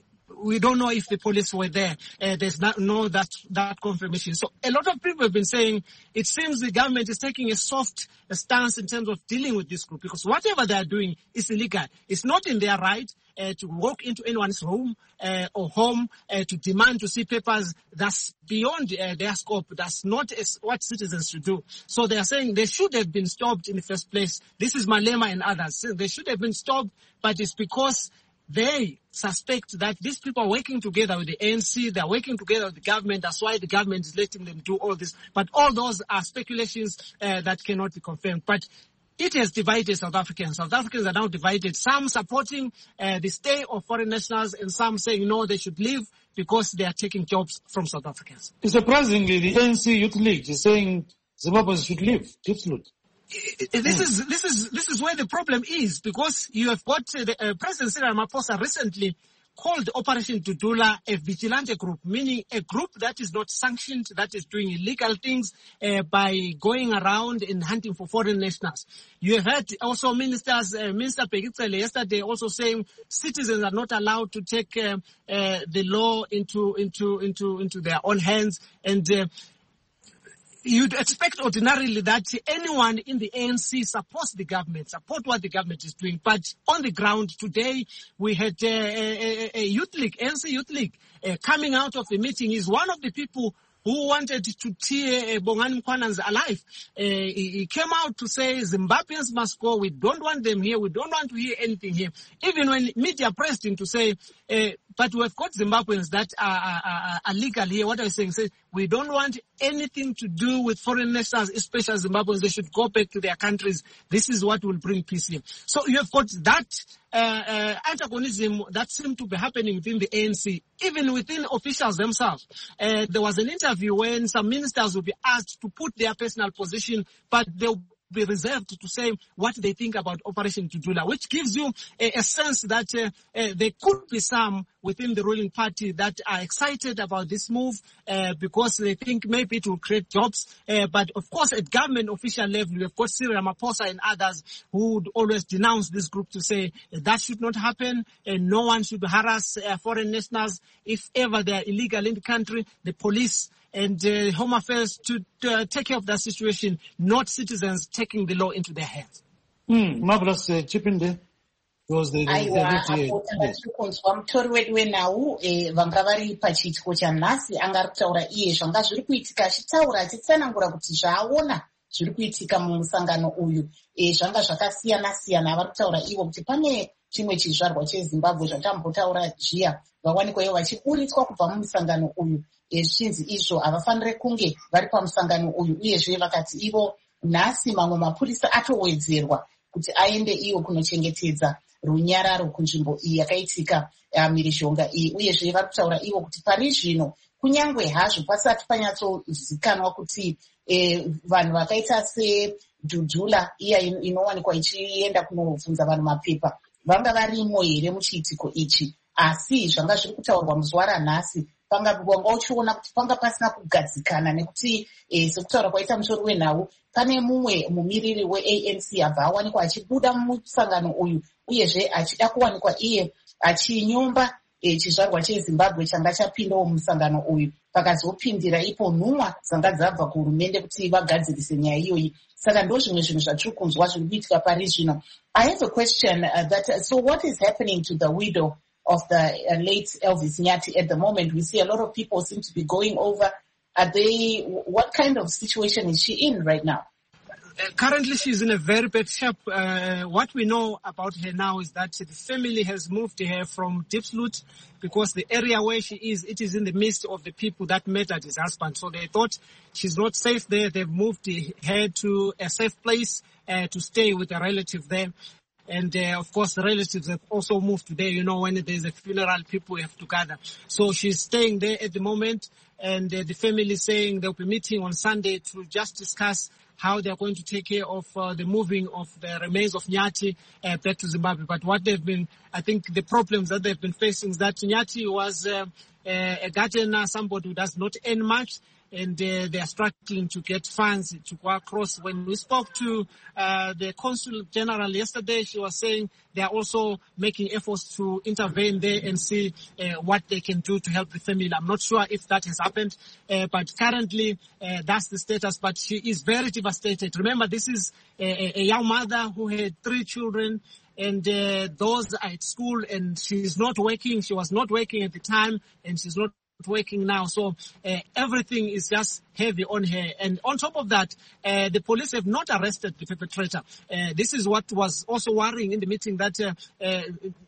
we don't know if the police were there. Uh, there's not, no that, that confirmation. So a lot of people have been saying it seems the government is taking a soft stance in terms of dealing with this group, because whatever they are doing is illegal. It's not in their right uh, to walk into anyone's room uh, or home uh, to demand to see papers. That's beyond uh, their scope. That's not as what citizens should do. So they are saying they should have been stopped in the first place. This is Malema and others. They should have been stopped, but it's because they suspect that these people are working together with the A N C, they're working together with the government, that's why the government is letting them do all this. But all those are speculations uh, that cannot be confirmed. But it has divided South Africans. South Africans are now divided, some supporting uh, the stay of foreign nationals and some saying no, they should leave because they are taking jobs from South Africans. Surprisingly, the A N C Youth League is saying Zimbabweans should leave. Diepsloot. This is this is this is where the problem is, because you have got uh, the uh, President Cyril Ramaphosa recently called Operation Dudula a vigilante group, meaning a group that is not sanctioned, that is doing illegal things uh, by going around and hunting for foreign nationals. You have heard also ministers, uh, Minister Bheki Cele yesterday also saying citizens are not allowed to take uh, uh, the law into into into into their own hands, and uh, you'd expect ordinarily that anyone in the A N C supports the government, support what the government is doing. But on the ground today, we had uh, a, a youth league, A N C Youth League, uh, coming out of the meeting. He's one of the people who wanted to tear uh, Bongani Mkhwanan's alive. Uh, he, he came out to say Zimbabweans must go. We don't want them here. We don't want to hear anything here. Even when media pressed him to say, uh, but we've got Zimbabweans that are, are, are legal here. What are you saying? Say, we don't want anything to do with foreign nationals, especially Zimbabweans. They should go back to their countries. This is what will bring peace here. So you have got that uh, uh, antagonism that seemed to be happening within the A N C, even within officials themselves. Uh, there was an interview when some ministers will be asked to put their personal position, but they'll be reserved to say what they think about Operation Dudula, which gives you a, a sense that uh, uh, there could be some within the ruling party that are excited about this move uh, because they think maybe it will create jobs. Uh, but of course, at government official level, we have got Cyril Ramaphosa and others who would always denounce this group to say uh, that should not happen, and no one should harass uh, foreign nationals. If ever they are illegal in the country, the police and uh, Home Affairs to uh, take care of that situation, not citizens taking the law into their hands. Mm, marvelous, uh, Chipinde. aiwa apota vachikunzwa mutori wedu wenhau vanga vari pachiitiko chanhasi angari kutaura iye zvanga zviri kuitika, achitaura achitsanangura kuti zvaaona zviri kuitika mumusangano uyu zvanga zvakasiyana-siyana. vari kutaura ivo kuti pane chimwe chizvarwa chezimbabwe zvatambotaura zviya vawanikwayo vachiburitswa kubva mumusangano uyu. zvichinzi izvo havafaniri kunge vari pamusangano uyu, uyezve vakati ivo nhasi mamwe mapurisa atowedzerwa kuti aende iwo kunochengetedza runyararo kunzvimbo iyi yakaitika mhirizhonga iyi. Uyezve vari kutaura ivo kuti pari zvino kunyange hazvo pasati panyatsozikanwa kuti e, vanhu vakaita seDudula iya inowanikwa ichienda kunobvunza vanhu mapepa vanga varimo here muchiitiko ichi, asi zvanga zviri kutaurwa muzuva ranhasi panga wanga uchiona kuti panga pasina kugadzikana, nekuti e, sekutaura kwaita musoro wenhau pane mumwe mumiriri we-A N C abva awanikwa achibuda musangano uyu, uyezve achida kuwanikwa iye achinyomba e, chizvarwa cheZimbabwe changa chapindawo musangano uyu. Pakazopindira ipo nhumwa dzanga dzabva kuhurumende kuti vagadzirise nyaya iyoyi. Saka ndo zvimwe zvinhu zvatiri kunzwa zviri kuitika pari zvino. I have a question uh, that uh, so what is happening to the widow of the uh, late Elvis Nyati at the moment? We see a lot of people seem to be going over. Are they, what kind of situation is she in right now? Uh, currently, she's in a very bad shape. Uh, what we know about her now is that the family has moved her from Diepsloot because the area where she is, it is in the midst of the people that murdered his husband. So they thought she's not safe there. They've moved her to a safe place uh, to stay with a relative there. And, uh, of course, the relatives have also moved today. You know, when there's a funeral, people have to gather. So she's staying there at the moment. And uh, the family is saying they'll be meeting on Sunday to just discuss how they're going to take care of uh, the moving of the remains of Nyati uh, back to Zimbabwe. But what they've been, I think the problems that they've been facing is that Nyati was uh, uh, a gardener, somebody who does not earn much. and uh, they are struggling to get funds to go across. When we spoke to uh, the Consul General yesterday, she was saying they are also making efforts to intervene there and see uh, what they can do to help the family. I'm not sure if that has happened, uh, but currently uh, that's the status. But she is very devastated. Remember, this is a, a young mother who had three children, and uh, those are at school, and she's not working. She was not working at the time, and she's not working now. So uh, everything is just heavy on her. And on top of that, uh, the police have not arrested the perpetrator. Uh, this is what was also worrying in the meeting, that uh, uh,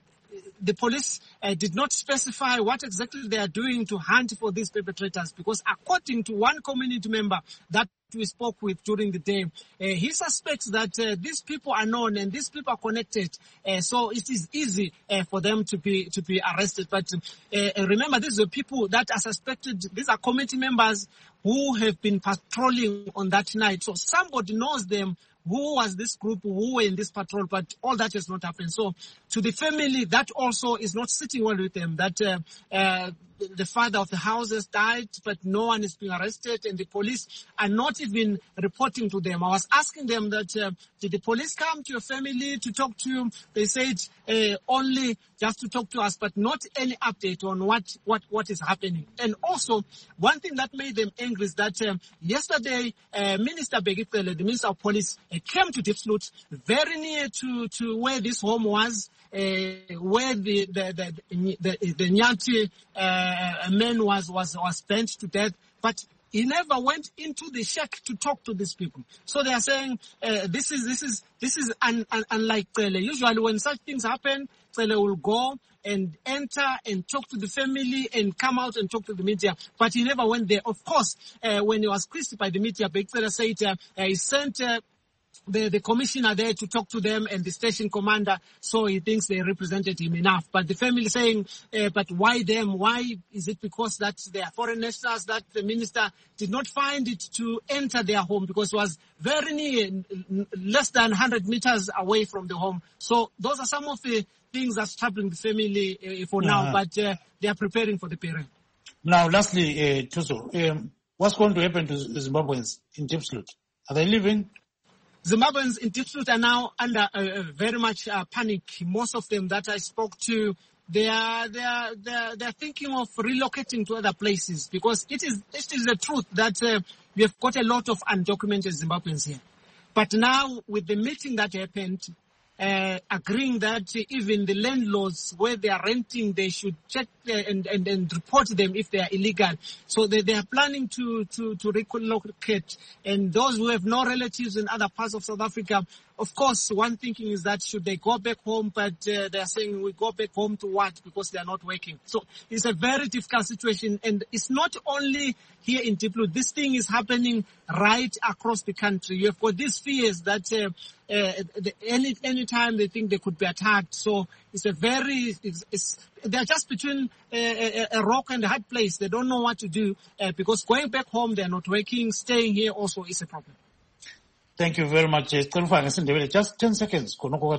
the police uh, did not specify what exactly they are doing to hunt for these perpetrators, because according to one community member that we spoke with during the day, uh, he suspects that uh, these people are known and these people are connected, uh, so it is easy uh, for them to be to be arrested. But uh, remember, these are people that are suspected. These are committee members who have been patrolling on that night, so somebody knows them. Who was this group, who were in this patrol, but all that has not happened. So to the family, that also is not sitting well with them, that uh, uh, the father of the house has died, but no one is being arrested, and the police are not even reporting to them. I was asking them that, uh, did the police come to your family to talk to you? They said uh, only just to talk to us, but not any update on what, what, what is happening. And also, one thing that made them angry is that uh, yesterday, uh, Minister Bheki Cele, the Minister of Police, uh, came to Diepsloot, very near to, to where this home was, uh, where the, the, the, the, the Nyathi uh, man was, was, was burnt to death. But he never went into the shack to talk to these people. So they are saying uh, this is this is this is un, un, unlike Cele. Usually, when such things happen, Cele will go and enter and talk to the family and come out and talk to the media. But he never went there. Of course, uh, when he was quizzed by the media, Bheki Cele said uh, he sent Uh, The, the commissioner there to talk to them and the station commander, so he thinks they represented him enough. But the family saying, uh, but why them? Why is it because that they are foreign nationals that the minister did not find it to enter their home, because it was very near, less than one hundred meters away from the home. So those are some of the things that's troubling the family uh, for now, uh-huh. but uh, they are preparing for the parent. Now, lastly, uh, Thuso, um, what's going to happen to Zimbabweans in Diepsloot? Are they living? Zimbabweans in Diepsloot are now under uh, very much uh, panic. Most of them that I spoke to, they are they are they are, they are thinking of relocating to other places, because it is it is the truth that uh, we have got a lot of undocumented Zimbabweans here. But now with the meeting that happened, uh, agreeing that uh, even the landlords where they are renting, they should check uh, and, and and report them if they are illegal. So they, they are planning to to to relocate. And those who have no relatives in other parts of South Africa, of course, one thinking is that should they go back home, but uh, they are saying we go back home to what? Because they are not working. So it's a very difficult situation, and it's not only here in Diepsloot. This thing is happening right across the country. You have got these fears that uh, uh, the, any any time they think they could be attacked. So it's a very it's, it's they're just between a, a, a rock and a hard place. They don't know what to do uh, because going back home they're not working. Staying here also is a problem. Thank you very much. Just ten seconds.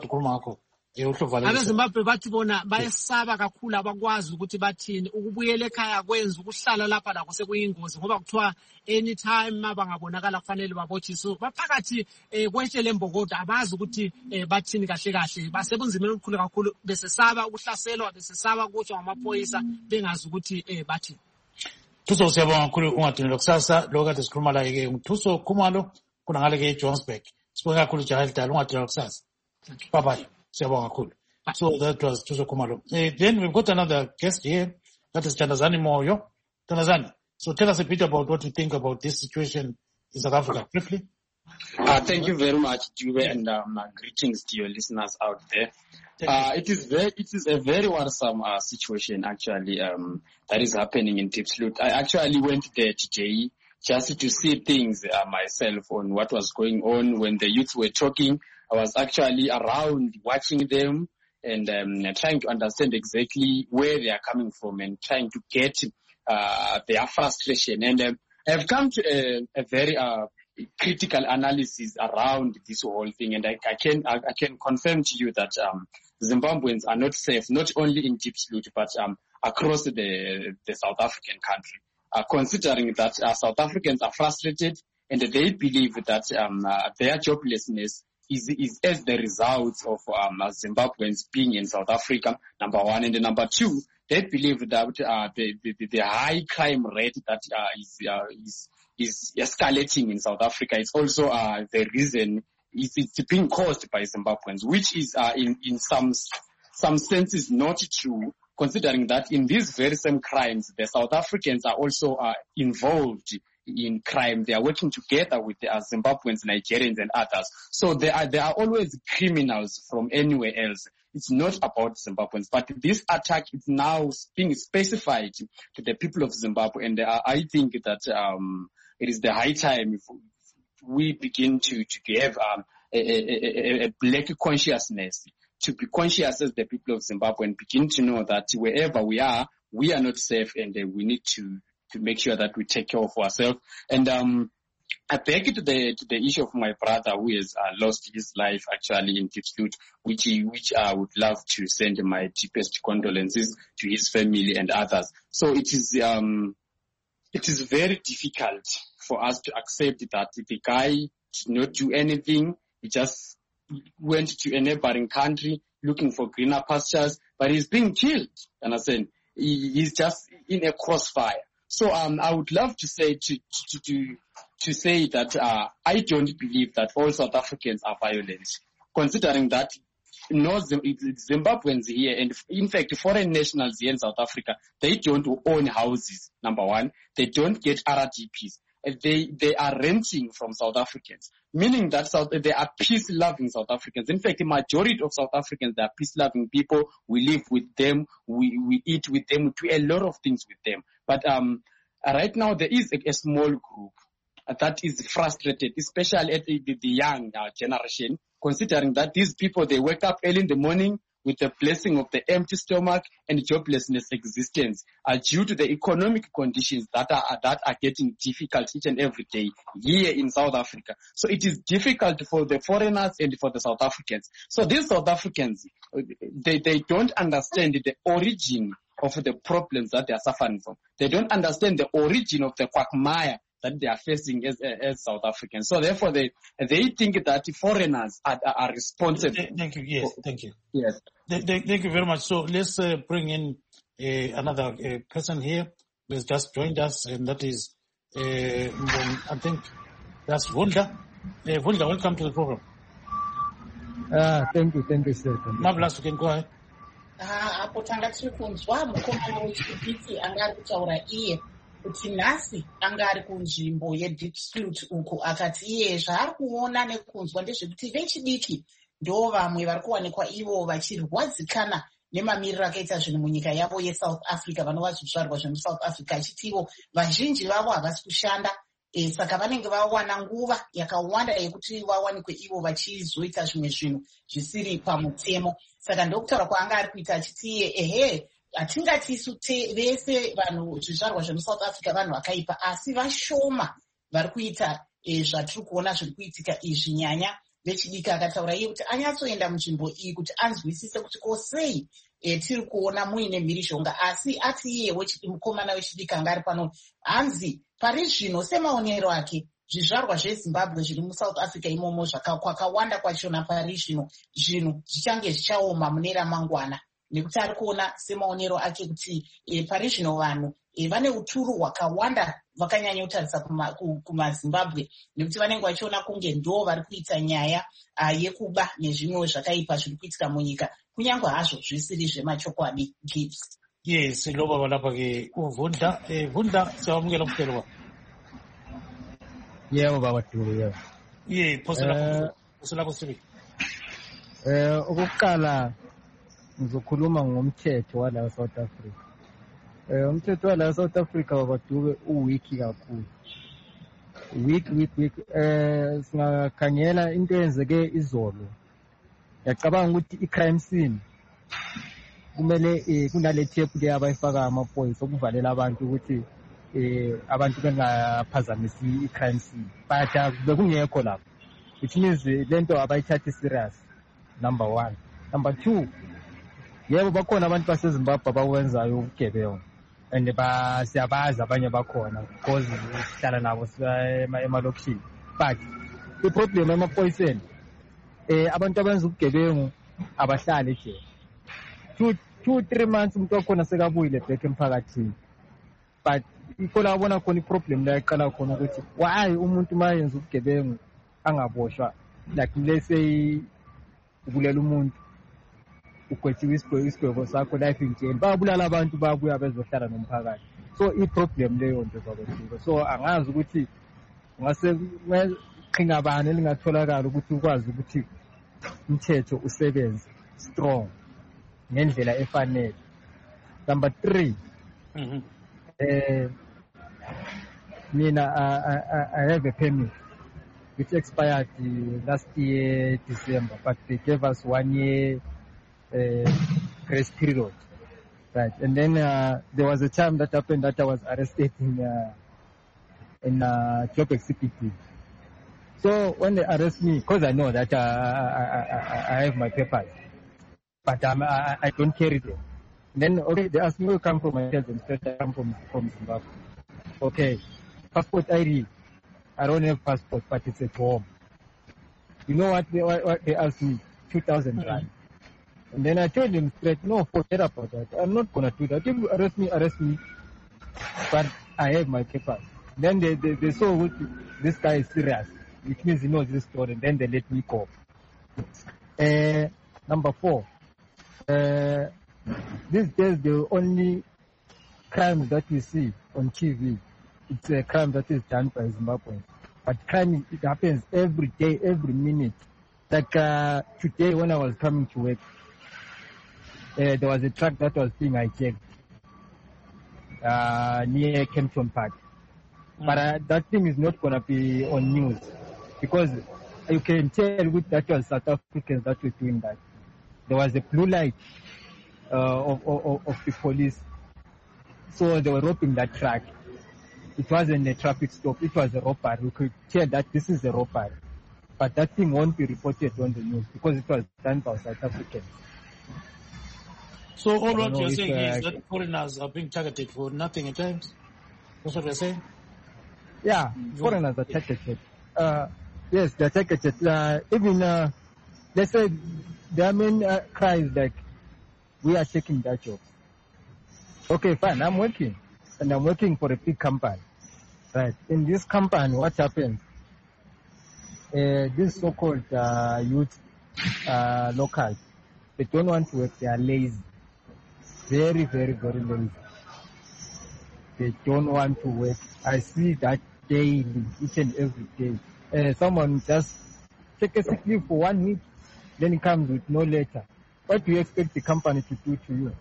abezimbabwe bathi bona bayesaba kakhulu abakwazi ukuthi bathini ukubuyela ekhaya kwenza ukuhlala lapha lakho sekuyingozi ngoba kuthiwa anytime abangabonakala kufanele babotshiswe baphakathi kwetshele lembokodo abazi ukuthi bathini kahle kahle basebunzimeni olukhulu kakhulu besesaba ukuhlaselwa besesaba ukutshwa ngamaphoyisa bengazi ukuthi bathini. Thuso siyabonga kakhulu ungadinelwa kusasa lo kade sikhuluma la ke uThuso Khumalo kunangale ke eJohannesburg. Sibonga kakhulu jaha lidala ungadinelwa kusasa. Bye bye. So that was Thuso Khumalo. Uh, then we've got another guest here, that is Thandazani Moyo. Thandazani, so tell us a bit about what you think about this situation in South Africa, briefly. Uh, thank you very much, Dube, and um, greetings to your listeners out there. Uh, it is very, it is a very worrisome uh, situation actually um, that is happening in Diepsloot. I actually went there today just to see things uh, myself on what was going on when the youth were talking. I was actually around watching them and um, trying to understand exactly where they are coming from and trying to get uh, their frustration. And um, I've come to a, a very uh, critical analysis around this whole thing, and I, I can I, I can confirm to you that um, Zimbabweans are not safe, not only in Diepsloot but um, across the the South African country. uh, considering that uh, South Africans are frustrated and they believe that um, uh, their joblessness is, is as the result of um, Zimbabweans being in South Africa, number one. And number two, they believe that uh, the, the, the high crime rate that uh, is, uh, is, is escalating in South Africa is also uh, the reason it's, it's being caused by Zimbabweans, which is uh, in, in some, some senses not true, considering that in these very same crimes, the South Africans are also uh, involved in crime. They are working together with the uh, Zimbabweans, Nigerians, and others. So there are, there are always criminals from anywhere else. It's not about Zimbabweans, but this attack is now being specified to the people of Zimbabwe, and uh, I think that um, it is the high time if we begin to, to have um, a, a, a black consciousness, to be conscious as the people of Zimbabwe and begin to know that wherever we are, we are not safe, and uh, we need to to make sure that we take care of ourselves. And um, I beg to the to the issue of my brother who has uh, lost his life actually in Diepsloot, which he, which I would love to send my deepest condolences to his family and others. So it is um it is very difficult for us to accept that the guy did not do anything. He just went to a neighboring country looking for greener pastures, but he's being killed. Understand? He, he's just in a crossfire. So um, I would love to say to to to, to say that uh, I don't believe that all South Africans are violent, considering that no Zimbabweans here, and in fact foreign nationals here in South Africa, they don't own houses. Number one, they don't get R D Ps. They they are renting from South Africans, meaning that South, they are peace-loving South Africans. In fact, the majority of South Africans, they are peace-loving people. We live with them, we we eat with them, we do a lot of things with them. But um, right now there is a, a small group that is frustrated, especially at the, the young uh, generation, considering that these people, they wake up early in the morning with the blessing of the empty stomach and joblessness existence are due to the economic conditions that are that are getting difficult each and every day here in South Africa. So it is difficult for the foreigners and for the South Africans. So these South Africans, they, they don't understand the origin of the problems that they are suffering from. They don't understand the origin of the quagmire that they are facing as, as South Africans. So therefore, they they think that foreigners are, are responsible. Thank you. Yes, thank you. Yes. Thank, thank you very much. So let's uh, bring in uh, another uh, person here who has just joined us, and that is, uh, I think that's Vunda. Uh, Vunda, welcome to the program. Ah, thank you, thank you, sir. Marvelous, you can go ahead. Ah, apo tanga tiri kunzwa mukomana wechidiki angari kutaura iye kuti nhasi anga ari kunzvimbo yeDiepsloot uku akati iye zvaari kuona nekunzwa ndezvekuti vechidiki ndo vamwe vari kuwanikwa ivo vachirwadzikana nemamiriro akaita zvinhu munyika yavo yeSouth Africa, vanova zvizvarwa zvemuSouth Africa, achiti ivo vazhinji vavo havasi kushanda. E, saka vanenge vawana nguva yakawanda yekuti vawanikwe ivo vachizoita zvimwe zvinhu zvisiri pamutemo. Saka ndokutaura kwaanga ari kuita achiti iye ehe, hatingatisu vese vanhu zvizvarwa zvemuSouth Africa vanhu vakaipa, asi vashoma vari kuita e, zvatiri kuona zviri kuitika izvi. Nyanya vechidiki akataura iye kuti anyatsoenda munzvimbo iyi kuti anzwisise kuti ko sei e, tiri kuona muine mhirizhonga, asi ati iye mukomana wechidiki anga ari pano hanzi pari zvino semaonero ake zvizvarwa zveZimbabwe zviri muSouth Africa imomo kwakawanda kwachona pari zvino zvinhu zvichange zvichaoma mune ramangwana, nekuti ari kuona semaonero ake kuti e, pari zvino vanhu e, vane uturu hwakawanda vakanyanya kutarisa kumaZimbabwe kuma nekuti vanenge vachiona kunge ndo vari kuita nyaya uh, yekuba nezvimwewo zvakaipa zviri kuitika munyika, kunyange hazvo zvisiri zvemachokwadi. Gibbs. Yes, loba balapha ke uvunda eh vunda siyamukela kuphela. Yebo baba Dube, yebo. Yeah, phosela phosela kusibi. Eh ukuqala ngizokhuluma ngomthetho wala South Africa. Eh umthetho wala South Africa baba Dube uwiki kakhulu. Week week week eh singakhangela into eyenzeke izolo. Yacabanga ukuthi icrime scene kumele eh kunale tape le abayifaka amaphoyisa okuvalela abantu ukuthi eh abantu bengaphazamisi icrime scene, but bekungekho lapho, which means lento abayithatha serious. Number one. Number two, yebo bakhona abantu baseZimbabwe abawenzayo ubugebengu, and ba siyabazi abanye bakhona because sihlala nabo emalokishini. But the problem emaphoyiseni eh abantu abenza ubugebengu abahlali nje two two three months umuntu wakhona sekabuyile back emphakathini. But ikola abona khona iproblem la iqala khona ukuthi why umuntu mayenza ubugebengu angaboshwa, like let's say ubulela umuntu ukwethiwe isigwebo sakho life in jail, babulala abantu babuya bezohlala nomphakathi. So iproblem leyo nje kwakwethiwe. So angazi ukuthi ngase qhinga bani elingatholakala ukuthi ukwazi ukuthi umthetho usebenze strong ngendlela efanele. Number three, mm-hmm. uh, mina I, I, I have a permit which expired uh, last year December, but they gave us one year uh, grace period, right? And then uh, there was a time that happened that I was arrested in uh, in uh, job executive. So when they arrest me, because I know that uh, I, I, I have my papers, but um, I, I don't carry them. Then okay, they asked me where I come from. I tell them straight I come from from Zimbabwe. Okay, passport I D. I don't have passport, but it's at home. You know what they, what, what they asked me? two thousand mm-hmm. rand. And then I told them straight, no, forget about that. I'm not going to do that. If you arrest me, arrest me. But I have my papers. Then they, they, they saw what, this guy is serious, which means he knows this story. And then they let me go. Uh, number four. Uh, these days, the only crime that we see on T V, it's a crime that is done by Zimbabweans. But crime, it happens every day, every minute. Like uh, today when I was coming to work, uh, there was a truck that was being hijacked uh, near Kempton Park. Mm. But uh, that thing is not going to be on news because you can tell with that was South Africans that were doing that. There was a blue light uh, of, of, of the police. So they were robbing that truck. It wasn't a traffic stop. It was a robbery. We could tell that this is a robbery. But that thing won't be reported on the news because it was done by South Africans. So all what you're saying uh, is that foreigners are being targeted for nothing at times? That's what you're saying? Yeah, mm-hmm. Foreigners are targeted. Uh, yes, they're targeted. Uh, even, uh, they say their main uh, cry is like, we are taking that job. Okay, fine, I'm working. And I'm working for a big company. Right. In this company, what happens? Uh, this so-called uh, youth uh, locals, they don't want to work. They are lazy. Very, very, very lazy. They don't want to work. I see that daily, each and every day. Uh, someone just take a sick leave for one week, then he comes with no letter. What do you expect the company to do to you?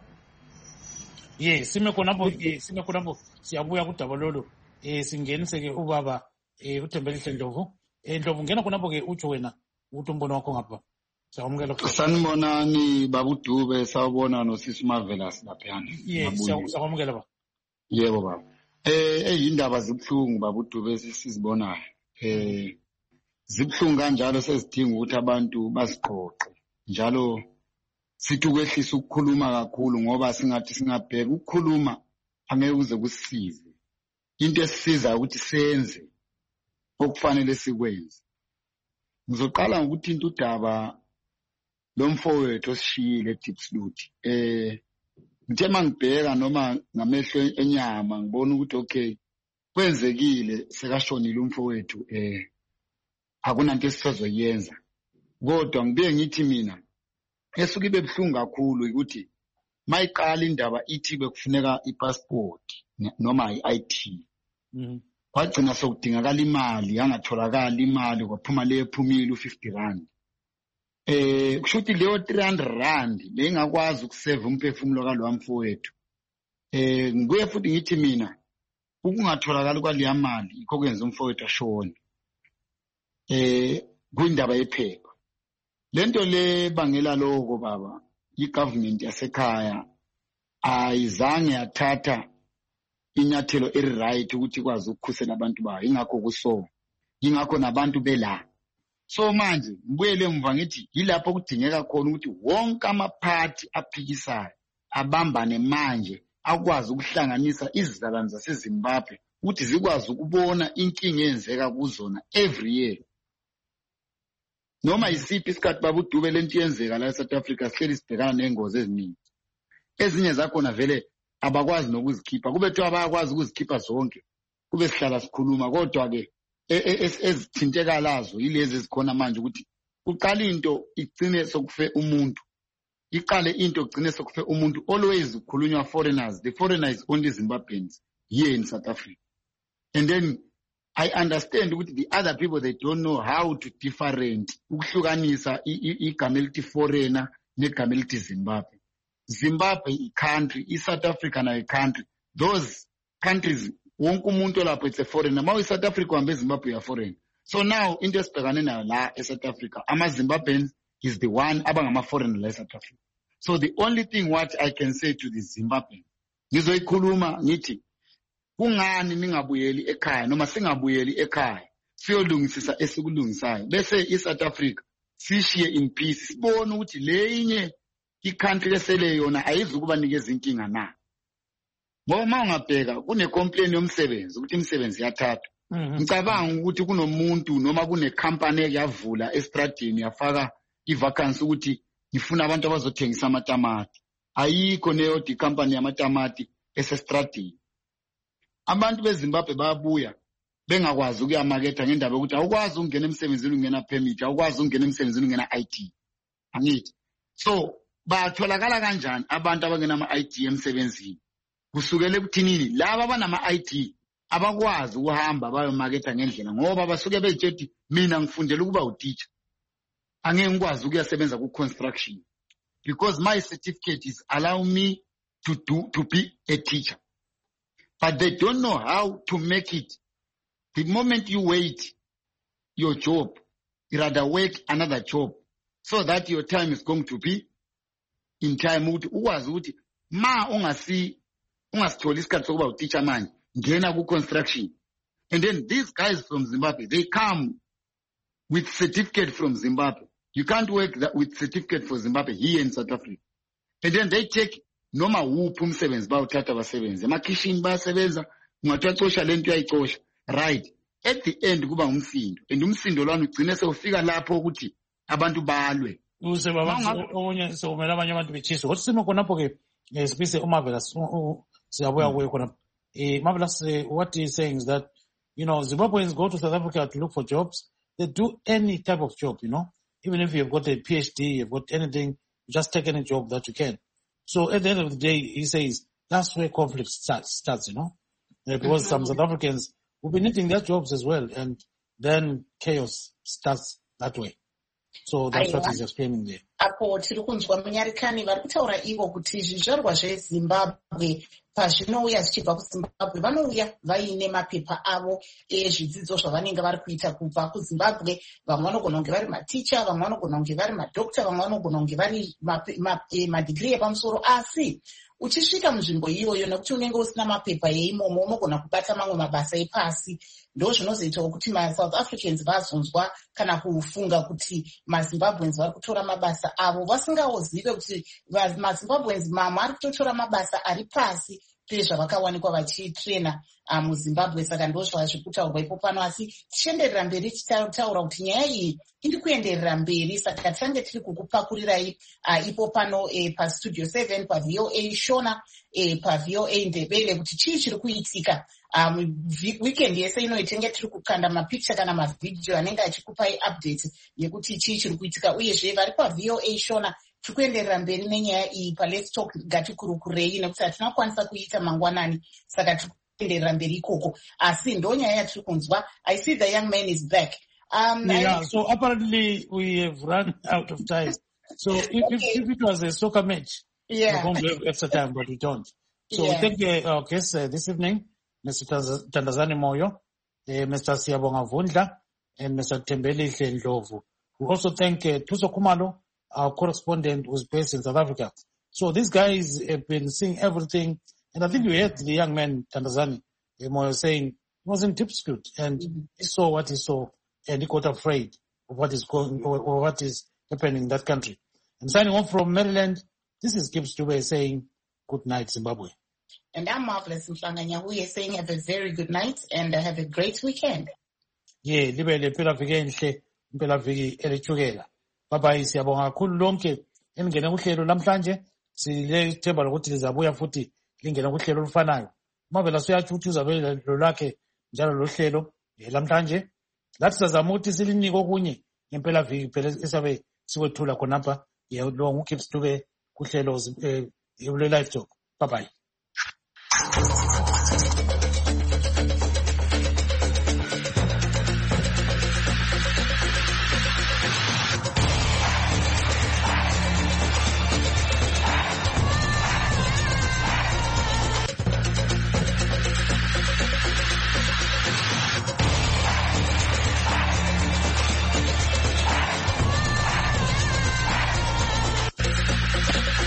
Yes, sime konapho eh sime konapho siyabuya kudaba lolo eh singenise ke ubaba eh uThembelihle Ndlovu eh Ndlovu ngena konapho ke utsho wena ukuthi umbono wakho ngapha siyamukela sanibonani babudube sawubona noSisi Marvelous laphana yes siyamukela ba yebo baba eh eyindaba zibhlungu babudube sisizibonayo eh zibhlungu kanjalo sezidinga ukuthi abantu basiqoqe njalo sithi ukwehlisa ukukhuluma kakhulu ngoba singathi singabheka ukukhuluma angeke uze kusisize. Into esisiza ukuthi senze okufanele sikwenze. Ngizoqala ngokuthi into udaba lomfowethu osishiyile eDeepsloot. Eh ngithe mangibheka noma ngamehlo enyama ngibona ukuthi okay kwenzekile sekashonile umfowethu eh akunanto esizoyenza. Kodwa ngibe ngithi mina esuke bebhlungu kakhulu ukuthi mayiqala indaba ithi bekufuneka ipassport noma i-I D. Mhm. Kwagcina sokudingakala imali yangatholakala imali kwaphuma le ephumile u-fifty rand. Eh kushuthi leyo three hundred rand lengakwazi ukusave umphefumulo kalwa mfowethu. Eh ngibuye futhi ngithi mina ukungatholakala kwaleya mali ikho kwenza umfowethu ashone. Eh kwindaba yephepha. Lento le bangela lokho baba igovernment yasekhaya ayizange yathatha inyathelo eri-right ukuthi ikwazi ukukhusela abantu bayo ingakho kuso ingakho nabantu bela. So manje ngibuyele emva ngithi yilapho kudingeka khona ukuthi wonke amaphathi aphikisayo abambane manje akwazi ukuhlanganisa izizalwane zaseZimbabwe ukuthi zikwazi ukubona inkinga eyenzeka kuzona every year. Noma isiphi isikhathi baba uDube lento yenzeka la eSouth Africa sihleli sibhekana nengozi eziningi. Ezinye zakhona vele abakwazi nokuzikhipha. Kube thiwa bayakwazi ukuzikhipha zonke. Kube sihlala sikhuluma kodwa ke ezithinteka lazo yilezi ezikhona manje ukuthi uqala into igcine sokufe umuntu. Iqale into igcine sokufe umuntu. Always kukhulunywa foreigners. The foreigners only Zimbabweans here in South Africa. And then I understand ukuthi the other people they don't know how to different ukuhlukanisa igama elithi foreigner negama elithi Zimbabwe. Zimbabwe i country, i South Africa na a country. Those countries wonke umuntu lapho it's a foreigner. Mawu i South Africa uhambe Zimbabwe ya foreign. So now into esibhekane nayo la e South Africa ama Zimbabweans is the one abangama foreigner la e South Africa. So the only thing what I can say to the Zimbabweans ngizoyikhuluma ngithi kungani ningabuyeli ekhaya noma singabuyeli ekhaya siyolungisisa esikulungisayo bese i South Africa sishiye in peace sibone ukuthi leyinye i-country lesele yona ayizukuba nikeza inkinga na. Ngoba mawungabheka kune complaint yomsebenzi ukuthi imisebenzi yathathwa. Ngicabanga ukuthi kunomuntu noma kune company yavula estradini yafaka i-vacancy ukuthi ngifuna abantu abazothengisa amatamati. Ayikho neyo di company yamatamati esestradini. Abantu beZimbabwe bayabuya bengakwazi ukuyamaketha ngendaba ukuthi awukwazi ukungena emsebenzini ungena permit, awukwazi ukungena emsebenzini ungena I D. Angithi. So batholakala kanjani abantu abangena ama I D emsebenzini? Kusukele ekuthinini laba abanama I D abakwazi ukuhamba bayomaketha ngendlela ngoba basuke bejethi mina ngifundela ukuba uteacher. Angeke ngikwazi ukuyasebenza ku construction because my certificate is allow me to do to be a teacher. But they don't know how to make it. The moment you wait your job, you rather work another job so that your time is going to be in time. Uwazi ukuthi ma ungasi ungasitholi isikhathi sokuba uteacher manje ngena ku construction. And then these guys from Zimbabwe, they come with certificate from Zimbabwe. You can't work that with certificate for Zimbabwe here in South Africa. And then they take noma wuphi umsebenzi bawuthatha abasebenzi emakishini bayasebenza ungathatha lento uyayicosha right at the end kuba umsindo and umsindo lwana ugcine sewufika lapho ukuthi abantu balwe use baba onye sewumela abanye abantu betshisa kodwa simo khonapho ke sibise uMarvelous siyabuya kuye khona eh Marvelous what he is saying is that you know Zimbabweans go to South Africa to look for jobs. They do any type of job, you know, even if you've got a P H D, you've got anything, just take any job that you can. So at the end of the day, he says, that's where conflict starts, starts you know, uh, because some South Africans will be needing their jobs as well, and then chaos starts that way. So that's what he's explaining there. Apo tiri kunzwa munyarikani vari kutaura ivo kuti zvizvarwa zveZimbabwe pazvinouya zvichibva kuZimbabwe vanouya vaine mapepa avo ezvidzidzo zvavanenge vari kuita kubva kuZimbabwe. Vamwe vanogona kunge vari maticha, vamwe vanogona kunge vari madokta, vamwe vanogona kunge vari madigiri epamusoro. Asi uchisvika munzvimbo iyoyo nekuti unenge usina mapepa eimomo unogona kubata mamwe mabasa epasi. Ndo zvinozoitawo kuti maSouth Africans vazonzwa kana kufunga kuti maZimbabweans vari kutora mabasa avo vasingawozive kuti maZimbabweans mamwe ari kutotora mabasa ari pasi pezvavakawanikwa vachitrena muZimbabwe. Saka ndo zvazviri kutaurwa ipo pano, asi tichienderera mberi tichitaura kuti nyaya iyi iri kuenderera mberi. Saka tange tiri kukupakurirai ipo pano pastudio seven paV O A Shona paV O A Ndebele kuti chii chiri kuitika. Um, weekend yese ino itenge tiri kukanda mapicture kana mavideo anenge achikupai update yekuti chii chiri kuitika, uyezve vari paV O A Shona tiri kuenderera mberi nenyaya iyi pa Let's Talk Gatikurukurei nekuti hatinakwanisa kuita mangwanani, saka tiri kuenderera mberi ikoko. Asi ndo nyaya yatiri kunzwa. I see the young man is back. Um, yeah, I... so apparently we have run out of time. So if, okay. if, if it was a soccer match, yeah, we're going to have extra time, but we don't. So yeah. we thank our guests uh, this evening, Mister Thandazani Moyo, uh, Mister Siyabonga Vundla, and Mister Tembeli Ndlovu. We also thank uh, Thuso Khumalo, our correspondent who's based in South Africa. So these guys have been seeing everything, and I think we heard the young man Thandazani uh, Moyo saying he was in dispute, and mm-hmm. he saw what he saw, and he got afraid of what is going or, or what is happening in that country. And signing off from Maryland, this is Gibbs Dube saying good night, Zimbabwe. And I'm Marvelous Mhlanga Nyahuye saying have a very good night and uh, have a great weekend. Ye, libe le mpelaviki enhle, impelaviki elithukela. Bye-bye, siyabonga kakhulu lonke engene kuhlelo namhlanje. Silethemba lokuthi lizabuya futhi lingene kuhlelo olufanayo. Marvelous uyatsho ukuthi uzabe lo lakhe njalo lo hlelo lamhlanje. Lathi sizazama ukuthi silinike okunye ngempelaviki phela esabe siwethula khonapha. Lo nguKips Dube kuhlelo live talk. Bye-bye.